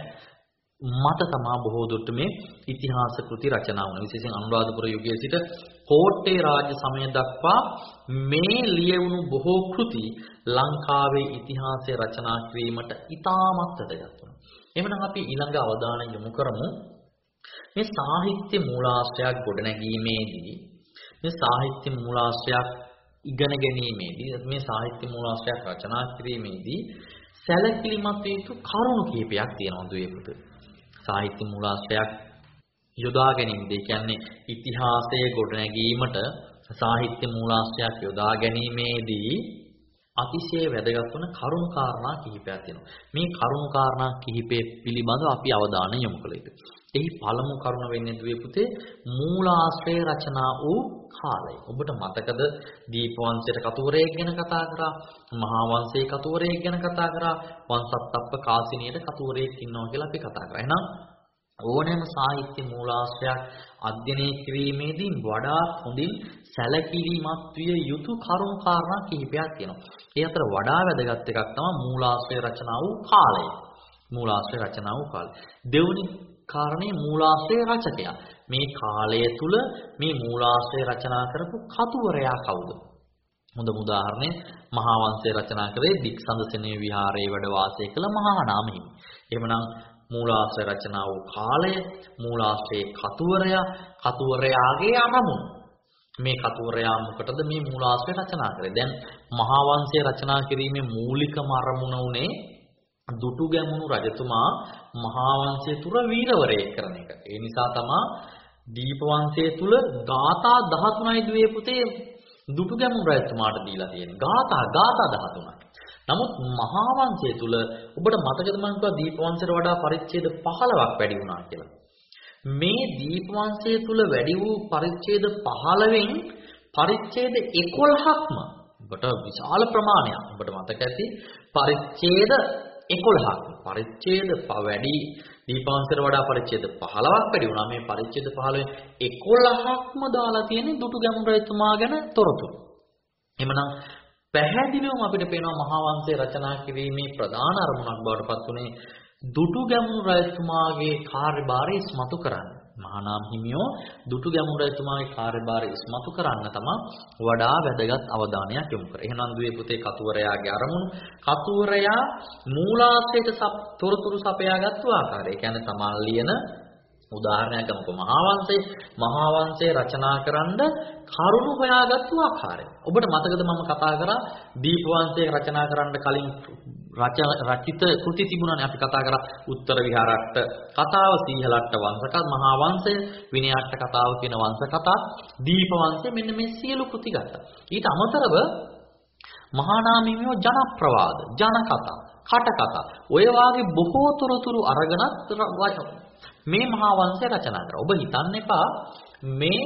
මත තමා බොහෝ දුරට මේ ඉතිහාස කෘති රචනා වුණා. විශේෂයෙන් අනුරාධපුර යුගයේ සිට කෝට්ටේ රාජ්‍ය සමය දක්වා මේ ලියවුණු බොහෝ කෘති ලංකාවේ ඉතිහාසය රචනා කිරීමට ඉතාමත් වැදගත් වුණා. එහෙනම් අපි ඊළඟ අවධානය යොමු කරමු මේ සාහිත්‍ය මූලාශ්‍රයක් ගොඩනැගීමේදී, මේ සාහිත්‍ය මූලාශ්‍රයක් ඉගෙන ගැනීමේදී, මේ සාහිත්‍ය මූලාශ්‍රයක් රචනා කිරීමේදී සැලකිලිමත් යුතු කරුණු කිහිපයක් තියෙනවා දුවේ පුතේ. සාහිත්‍ය මූලාශ්‍රයක් යොදා ගැනීමදී කියන්නේ ඉතිහාසයේ ගොඩනැගීමට සාහිත්‍ය මූලාශ්‍රයක් යොදා ගැනීමේදී අතිශය වැදගත් වන කරුණු කාරණා කිහිපයක් තියෙනවා. මේ කරුණු කාරණා කිහිපය පිළිබඳව අපි අවධානය යොමු කළ යුතුයි. එහි පළමු කරුණ වෙන්නේ දුවේ පුතේ මූලාශ්‍රය රචනා වූ කාලය. ඔබට මතකද දීපවංශයේ කතුවරයෙක් ගැන කතා කරා, මහා වංශයේ කතුවරයෙක් ගැන කතා කරා, වංශත්තප්ප කාසිනියට කතුවරයෙක් ඉන්නවා කියලා අපි කතා කරා. එහෙනම් ඕනෑම සාහිත්‍ය මූලාශ්‍රයක් අධ්‍යයනය කිරීමේදී වඩා හොඳින් සැලකිලිමත් විය යුතු කරුණු කාරණා කිහිපයක් තියෙනවා. ඒ අතර වඩා වැදගත් එකක් තමයි මූලාශ්‍රය රචනා වූ කාලය. මූලාශ්‍රය රචනා වූ කාලය. දෙවනි කාරණේ මූලාශ්‍රය රචකයා. මේ කාලය තුල මේ මූලාශ්‍රය රචනා කරපු කතුවරයා කවුද? හොඳ උදාහරණය මහා වංශය රචනා කරේ දික්සඳ සෙනෙවි විහාරයේ වැඩ වාසය කළ මහා නාම හිමි. එහෙමනම් මූලාශ්‍රය රචනා වූ කාලය, මූලාශ්‍රයේ කතුවරයාගේ අරමුණ. මේ කතුවරයා මොකටද මේ මූලාශ්‍රය රචනා කරේ? දැන් මහා වංශය රචනා කිරීමේ මූලිකම අරමුණ උනේ දුටුගැමුණු රජතුමා මහා වංශය තුර වීරවරයෙක් කරන එක. ඒ නිසා තමයි දීප වංශය තුල ගාථා 13යි දුවේ පුතේ දුටුගැමුණු රජතුමාට දීලා තියෙන්නේ. ගාථා 13යි. නමුත් මහා වංශය තුල ඔබට මතකද මම කිව්වා දීප වංශයට වඩා පරිච්ඡේද 15ක් වැඩි වුණා කියලා. මේ දීප වංශය තුල වැඩි වූ පරිච්ඡේද 15න් පරිච්ඡේද 11ක්ම ඔබට විශාල ප්‍රමාණයක්. ඔබට මතක ඇති පරිච්ඡේද 11ක්. පරිච්ඡේද වැඩි දීප වංශයට වඩා පරිච්ඡේද 15ක් වැඩි වුණා. මේ පරිච්ඡේද 15න් 11ක්ම දාලා තියෙන්නේ දුටුගැමුණු රජතුමා ගැන තොරතුරු. එhmenan පැහැදිලිවම අපිට පේනවා මහා වංශය රචනා කිරීමේ ප්‍රධාන අරමුණක් බවට පත් වුණේ දුටුගැමුණු රජතුමාගේ කාර්යභාරය ඉස්මතු කරන්න. මහා නාම හිමියෝ දුටුගැමුණු රජතුමාගේ කාර්යභාරය ඉස්මතු කරන්න තමයි වඩා වැදගත් අවධානයක් යොමු කරේ. එහෙනම් දුවේ පුතේ කතුවරයාගේ අරමුණු, කතුවරයා මූලාශ්‍රයට තොරතුරු සපයාගත්තු ආකාරය. ඒ කියන්නේ තමන් ලියන උදාහරණයක් ගමුකෝ මහා වංශය රචනා කරන්න කරුණු හොයාගත්තු ආකාරය. ඔබට මතකද මම කතා කරා දීප වංශය රචනා කරන්න කලින් රචිත කෘති තිබුණානේ. අපි කතා කරා උත්තර විහාරට්ට කතාව, සීහලට්ට වංශකත, මහා වංශය, විනයට්ට කතාව කියන වංශ කතා, දීප වංශය, මෙන්න මේ සියලු කෘති ගත්තා. ඊට අමතරව මහා නාම හිමියෝ ජනප්‍රවාද, ජනකතා, කටකතා ඔය වාගේ බොහෝ තොරතුරු අරගෙනත් මේ මහා වංශය රචනා කරා. ඔබ හිතන්න එපා මේ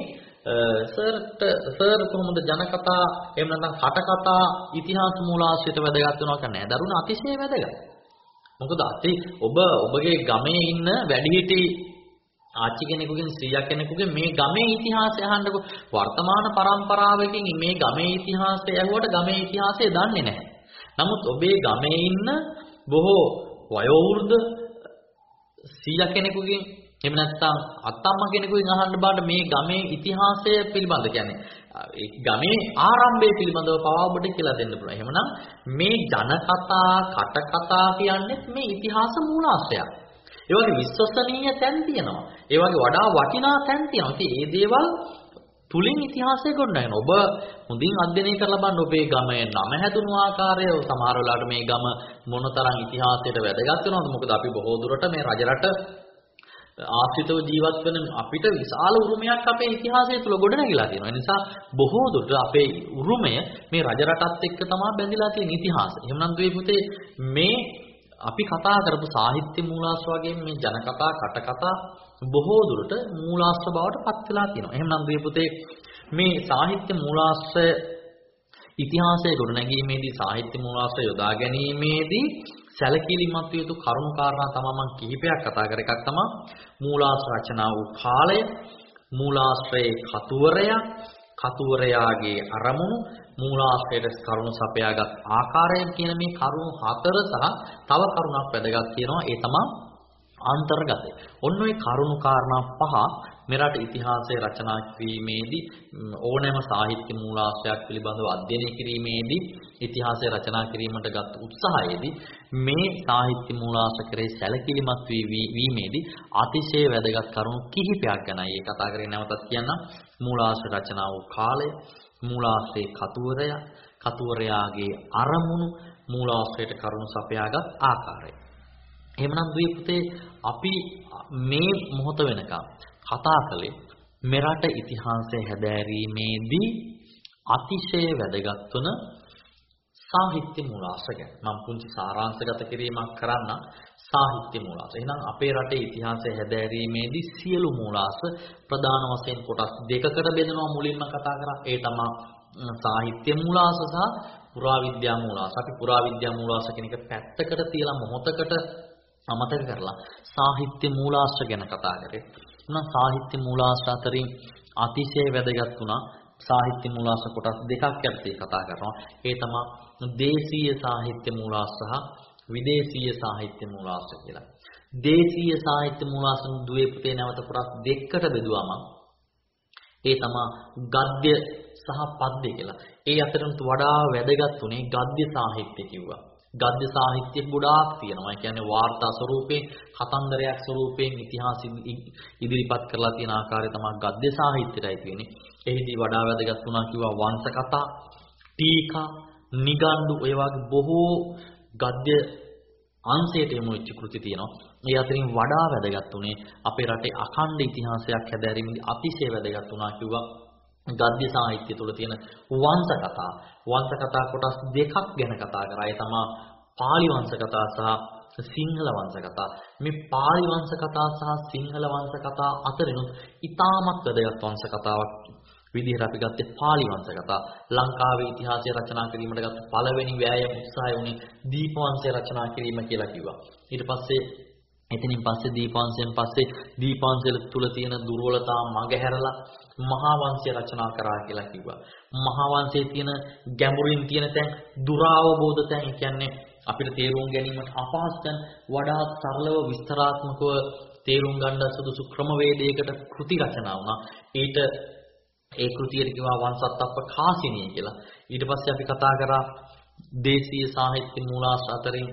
සර් කොහොමද ජනකතා එහෙම නැත්නම් කටකතා ඉතිහාස මූලාශ්‍රයට වැදගත් වෙනවා කියන්නේ නෑ. දරුණ අතිශය වැදගත්. මොකද ඔබගේ ගමේ ඉන්න වැඩිහිටි ආච්චි කෙනෙකුගෙන් ස්ත්‍රියක් කෙනෙකුගෙන් මේ ගමේ ඉතිහාසය අහන්නකො වර්තමාන පරම්පරාවකින් මේ ගමේ ඉතිහාසය ඇහුවට ගමේ ඉතිහාසය දන්නේ නැහැ. නමුත් ඔබේ ගමේ ඉන්න බොහෝ වයෝවෘද්ධ 100 කෙනෙකුගෙන් එහෙම නැත්නම් අත්තම්මා කෙනෙකුගෙන් අහන්න බාට මේ ගමේ ඉතිහාසය පිළිබඳ කියන්නේ ඒ ගමේ ආරම්භය පිළිබඳව පවා ඔබට කියලා දෙන්න පුළුවන්. එහෙමනම් මේ ජනකතා කටකතා කියන්නේ මේ ඉතිහාස මූලාශ්‍රයක්. ඒ වගේ විශ්වසනීය තැන් තියෙනවා. ඒ වගේ වඩා වටිනා තැන් තියෙනවා. ඉතින් මේ දේවල් තුලින් ඉතිහාසය ගොඩනගන. ඔබ හොඳින් අධ්‍යයනය කරලා බලන්න ඔබේ ගමේ නම හැදුණු ආකාරය, සමහර වෙලාවට මේ ගම මොනතරම් ඉතිහාසයට වැදගත් වෙනවද? මොකද අපි බොහෝ දුරට මේ රජරට ආශ්‍රිතව ජීවත් වෙන අපිට විශාල උරුමයක් අපේ ඉතිහාසය තුල ගොඩනැගිලා තියෙනවා. ඒ නිසා බොහෝ දුරට අපේ උරුමය මේ රජරටත් එක්ක තමයි බැඳිලා තියෙන ඉතිහාසය. එහෙමනම් දුවේ පුතේ මේ අපි කතා කරපු සාහිත්‍ය මූලාශ්‍ර වගේ මේ ජනකතා කටකතා බොහෝ දුරට මූලාශ්‍ර බවට පත් වෙලා තියෙනවා. එහෙනම් දුවේ පුතේ මේ සාහිත්‍ය මූලාශ්‍ර ඉතිහාසයේ ගොඩනැගීමේදී සාහිත්‍ය මූලාශ්‍ර යොදා ගැනීමේදී සැලකිලිමත් විය යුතු කරුණු කාරණා තමයි මම කිහිපයක් කතා කර එකක් තමයි මූලාශ්‍ර රචනා වූ කාලය, මූලාශ්‍රයේ කතුවරයාගේ අරමුණු, මූලාශ්‍රයට කරුණු සපයාගත් ආකාරය කියන මේ කරුණු හතර සහ තව කරුණක් වැදගත් කියනවා ඒ තමයි අන්තර්ගතය. ඔන්න ඔය කරුණු කාරණා පහ මෙරට ඉතිහාසයේ රචනා කිරීමේදී ඕනෑම සාහිත්‍ය මූලාශ්‍රයක් පිළිබඳව අධ්‍යයනය කිරීමේදී ඉතිහාසය රචනා කිරීමට ගත් උත්සාහයේදී මේ සාහිත්‍ය මූලාශ්‍ර කරේ සැලකිලිමත් වීමේදී අතිශය වැදගත් කරුණු කිහිපයක් ගැනයි මේ කතා කරේ. නැවතත් කියන්න මූලාශ්‍ර රචනා වූ කාලය, මූලාශ්‍රයේ කතුවරයාගේ අරමුණු, මූලාශ්‍රයට කරුණු සපයාගත් ආකාරය. එහෙමනම් දුවේ පුතේ අපි මේ මොහොත වෙනකම් කතා කළේ මෙරට ඉතිහාසය හැදෑරීමේදී අතිශය වැදගත් වන සාහිත්‍ය මූලාශ්‍ර ගැන. මම පුංචි සාරාංශගත කිරීමක් කරන්න සාහිත්‍ය මූලාශ්‍ර. එහෙනම් අපේ රටේ ඉතිහාසය හැදෑරීමේදී සියලු මූලාශ්‍ර ප්‍රධාන වශයෙන් කොටස් දෙකකට බෙදෙනවා. මුලින්ම කතා කරා ඒ තමයි සාහිත්‍ය මූලාශ්‍ර සහ පුරාවිද්‍යා මූලාශ්‍ර. අපි පුරාවිද්‍යා මූලාශ්‍ර කියන එක පැත්තකට තියලා මොහොතකට අමතක කරලා සාහිත්‍ය මූලාශ්‍ර ගැන කතා කරේ. උනා සාහිත්‍ය මූලාශ්‍ර අතරින් අතිශය වැදගත් වුණා සාහිත්‍ය මූලාශ්‍ර කොටස් දෙකක් යටතේ කතා කරනවා. ඒ තමයි දේශීය සාහිත්‍ය මූලාශ්‍ර සහ විදේශීය සාහිත්‍ය මූලාශ්‍ර කියලා. දේශීය සාහිත්‍ය මූලාශ්‍ර දුවේ පුතේ නැවත කොටස් දෙකකට බෙදුවම ඒ තමයි ගද්‍ය සහ පද්‍ය කියලා. ඒ අතරින් වඩා වැදගත් උනේ ගද්‍ය සාහිත්‍ය කිව්වා. ගද්‍ය සාහිත්‍ය ගොඩාක් තියෙනවා. ඒ කියන්නේ වාර්තා ස්වරූපයෙන්, කතන්දරයක් ස්වරූපයෙන් ඉතිහාස ඉදිරිපත් කරලා තියෙන ආකාරය තමයි ගද්‍ය සාහිත්‍යයයි කියන්නේ. එහිදී වඩා වැදගත් වුණා කිව්වා වංශ කතා, ටීකා, නිගණ්ඩු ඔය වගේ බොහෝ ගද්‍ය අංශයට යොමු වෙච්ච කෘති තියෙනවා. ඒ අතරින් වඩා වැදගත් උනේ අපේ රටේ අඛණ්ඩ ඉතිහාසයක් හැදෑරීමේදී අතිශය වැදගත් වුණා කිව්වා ගද්‍ය සාහිත්‍ය තුළ තියෙන වංශ කතා. වංශ කතා කොටස් දෙකක් ගැන කතා කරා. ඒ තමයි පාලි වංශ කතා සහ සිංහල වංශ කතා. මේ පාලි වංශ කතා සහ සිංහල වංශ කතා අතරිනුත් ඉතාමත් වැදගත් වංශ කතාවක් විදිහට අපි ගත්තේ පාලි වංශ කතා. ලංකාවේ ඉතිහාසය රචනා කිරීමට ගත්ත පළවෙනි වෑයම උත්සාහය වුණේ දීප වංශය රචනා කිරීම කියලා කිව්වා. ඊට පස්සේ එතනින් පස්සේ දීපවංශයෙන් පස්සේ දීපවංශය තුල තියෙන දුර්වලතා මගහැරලා මහා වංශය රචනා කරා කියලා කිව්වා. මහා වංශයේ තියෙන ගැඹුරින් තියෙන තැන් දුරාවබෝධ තැන් කියන්නේ අපිට තේරුම් ගැනීමට අපහසු තැන් වඩාත් සරලව විස්තරාත්මකව තේරුම් ගන්න සුදුසු ක්‍රමවේදයකට කෘති රචනා වුණා. ඊට ඒ කෘතියට කිව්වා වංශත්තප්ප කාසිනිය කියලා. ඊට පස්සේ අපි කතා කරා දේශීය සාහිත්‍ය මූලාශ්‍ර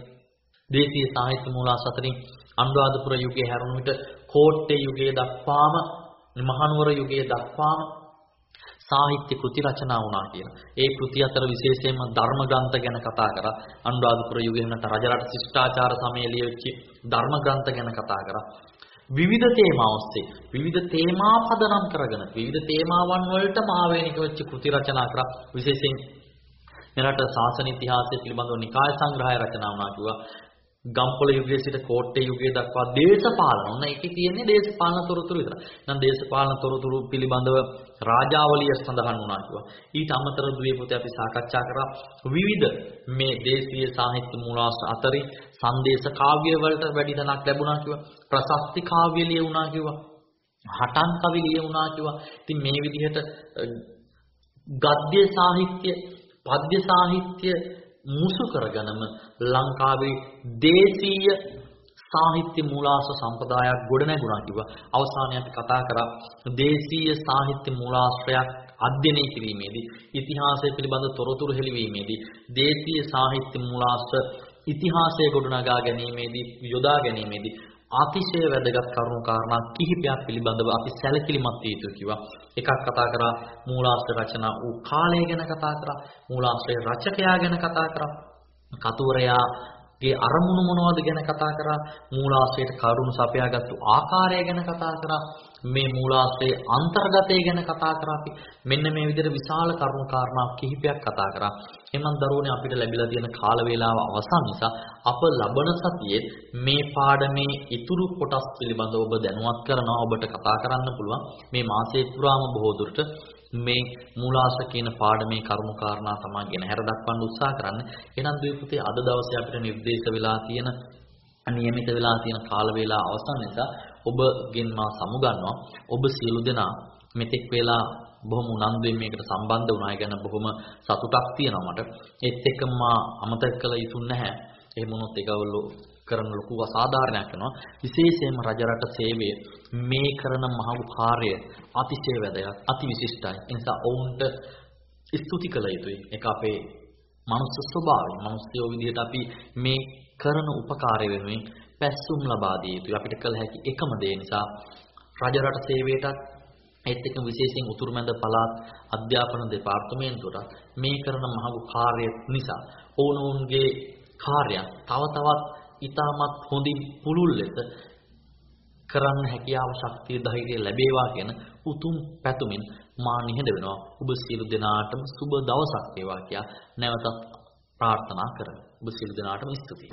අතරින් අනුරාධපුර යුගයේ හැරුණු විට කෝට්ටේ යුගයේ දක්වාම මහනුවර යුගයේ දක්වාම සාහිත්‍ය කෘති රචනා වුණා කියලා. ඒ කෘති අතර විශේෂයෙන්ම ධර්ම ග්‍රන්ථ ගැන කතා කරා. අනුරාධපුර යුගයේ නැත රජරට ශිෂ්ටාචාර සමයේ ලියවිච්ච ධර්ම ග්‍රන්ථ ගැන කතා කරා. විවිධ තේමා ඔස්සේ විවිධ තේමා පදනම් කරගෙන විවිධ තේමාවන් වලට ආවේනික වෙච්ච කෘති රචනා කරා. විශේෂයෙන් මෙරට ශාසන ඉතිහාසය පිළිබඳව නිකාය සංග්‍රහය රචනා වුණා කිව්වා. ගම්පොළ යුගයේ සිට කෝට්ටේ යුගයේ දක්වා දේශපාලන ඔන්න ඒකේ තියෙන්නේ දේශපාලන තොරතුරු විතරයි. නම් දේශපාලන තොරතුරු පිළිබඳව රාජාවලිය සඳහන් වුණා කිව්වා. ඊට අමතරව දුවේ පොතේ අපි සාකච්ඡා කරා විවිධ මේ දේශීය සාහිත්‍ය මූලාශ්‍ර අතරින් සංදේශ කාව්‍ය වලට වැඩි තැනක් ලැබුණා කිව්වා. ප්‍රශස්ති කාව්‍ය ලියුණා කිව්වා. හටන් කවි ලියුණා කිව්වා. ඉතින් මේ විදිහට ගද්‍ය සාහිත්‍ය, පද්‍ය සාහිත්‍ය මුසු කරගෙනම ලංකාවේ දේශීය සාහිත්‍ය මූලාශ්‍ර සම්ප්‍රදායක් ගොඩනැගුණා කිව්වා. අවසානයේ අපි කතා කරා දේශීය සාහිත්‍ය මූලාශ්‍රයක් අධ්‍යයනය කිරීමේදී ඉතිහාසය පිළිබඳ තොරතුරු හෙළිවීමේදී දේශීය සාහිත්‍ය මූලාශ්‍ර ඉතිහාසය ගොඩනගා ගැනීමේදී යොදා ගැනීමේදී අතිශය වැදගත් කරුණු කාරණා කිහිපයක් පිළිබඳව අපි සැලකිලිමත් විය යුතුයි කිව්වා. එකක් කතා කරා මූලාශ්‍ර රචනා වූ කාලය ගැන කතා කරා. මූලාශ්‍රයේ රචකයා ගැන කතා කරා. කතුවරයාගේ අරමුණු මොනවද ගැන කතා කරා. මූලාශ්‍රයට කරුණු සපයාගත්තු ආකාරය ගැන කතා කරා. මේ මූලාශ්‍රයේ අන්තර්ගතය ගැන කතා කරා. අපි මෙන්න මේ විදිහට විශාල කරුණු කාරණා කිහිපයක් කතා කරා. එමන් දරුවනේ අපිට ලැබිලා තියෙන කාල වේලාව අවසන් නිසා අප ලබන සතියේ මේ පාඩමේ ඉතුරු කොටස් පිළිබඳව ඔබ දැනුවත් කරනවා. ඔබට කතා කරන්න පුළුවන්. මේ මාසයේ පුරාම බොහෝ දුරට මේ මූලාශ්‍ර කියන පාඩමේ කරුණු කාරණා තමයි ගෙන හැර දක්වන්න උත්සාහ කරන්නේ. එහෙනම් දුවේ පුතේ අද දවසේ අපිට නිර්දේශ වෙලා තියෙන නියමිත වෙලා තියෙන කාල වේලාව අවසන් නිසා ඔබගෙන් මා සමුගන්නවා. ඔබ සියලු දෙනා මෙතෙක් වෙලා බොහොම උනන්දුවෙන් මේකට සම්බන්ධ වුණා. ඒ ගැන බොහොම සතුටක් තියෙනවා මට. ඒත් එක්කම මා අමතක කළ යුතු නැහැ. එහෙම වුණොත් ඒකවල කරන ලොකු අසාධාරණයක් වෙනවා. විශේෂයෙන්ම රජරට සේවය මේ කරන මහඟු කාර්යය අතිශය වැදගත්, අතිවිශිෂ්ටයි. ඒ නිසා ඔවුන්ට ස්තුති කළ යුතුයි. ඒක අපේ මනුස්ස ස්වභාවය. මිනිස්යෝ විදිහට අපි මේ කරන උපකාරය වෙනුවෙන් පැස්සුම් ලබා දිය යුතුයි. අපිට කළ හැකි එකම දේ නිසා රජරට සේවයටත් ඒත් එක්ක විශේෂයෙන් උතුරුමැද පළාත් අධ්‍යාපන දෙපාර්තමේන්තුවට මේ කරන මහඟු කාර්යය නිසා ඔවුන්ගේ කාර්යයන් තව තවත් ඉතාමත් හොඳින් පුළුල් ලෙස කරන්න හැකියාව ශක්තිය ධෛර්යය ලැබේවා කියන උතුම් පැතුමින් මා නිහඬ වෙනවා. ඔබ සියලු දෙනාටම සුබ දවසක් වේවා කියා නැවතත් ප්‍රාර්ථනා කරමි. ඔබ සියලු දෙනාටම ස්තුතියි.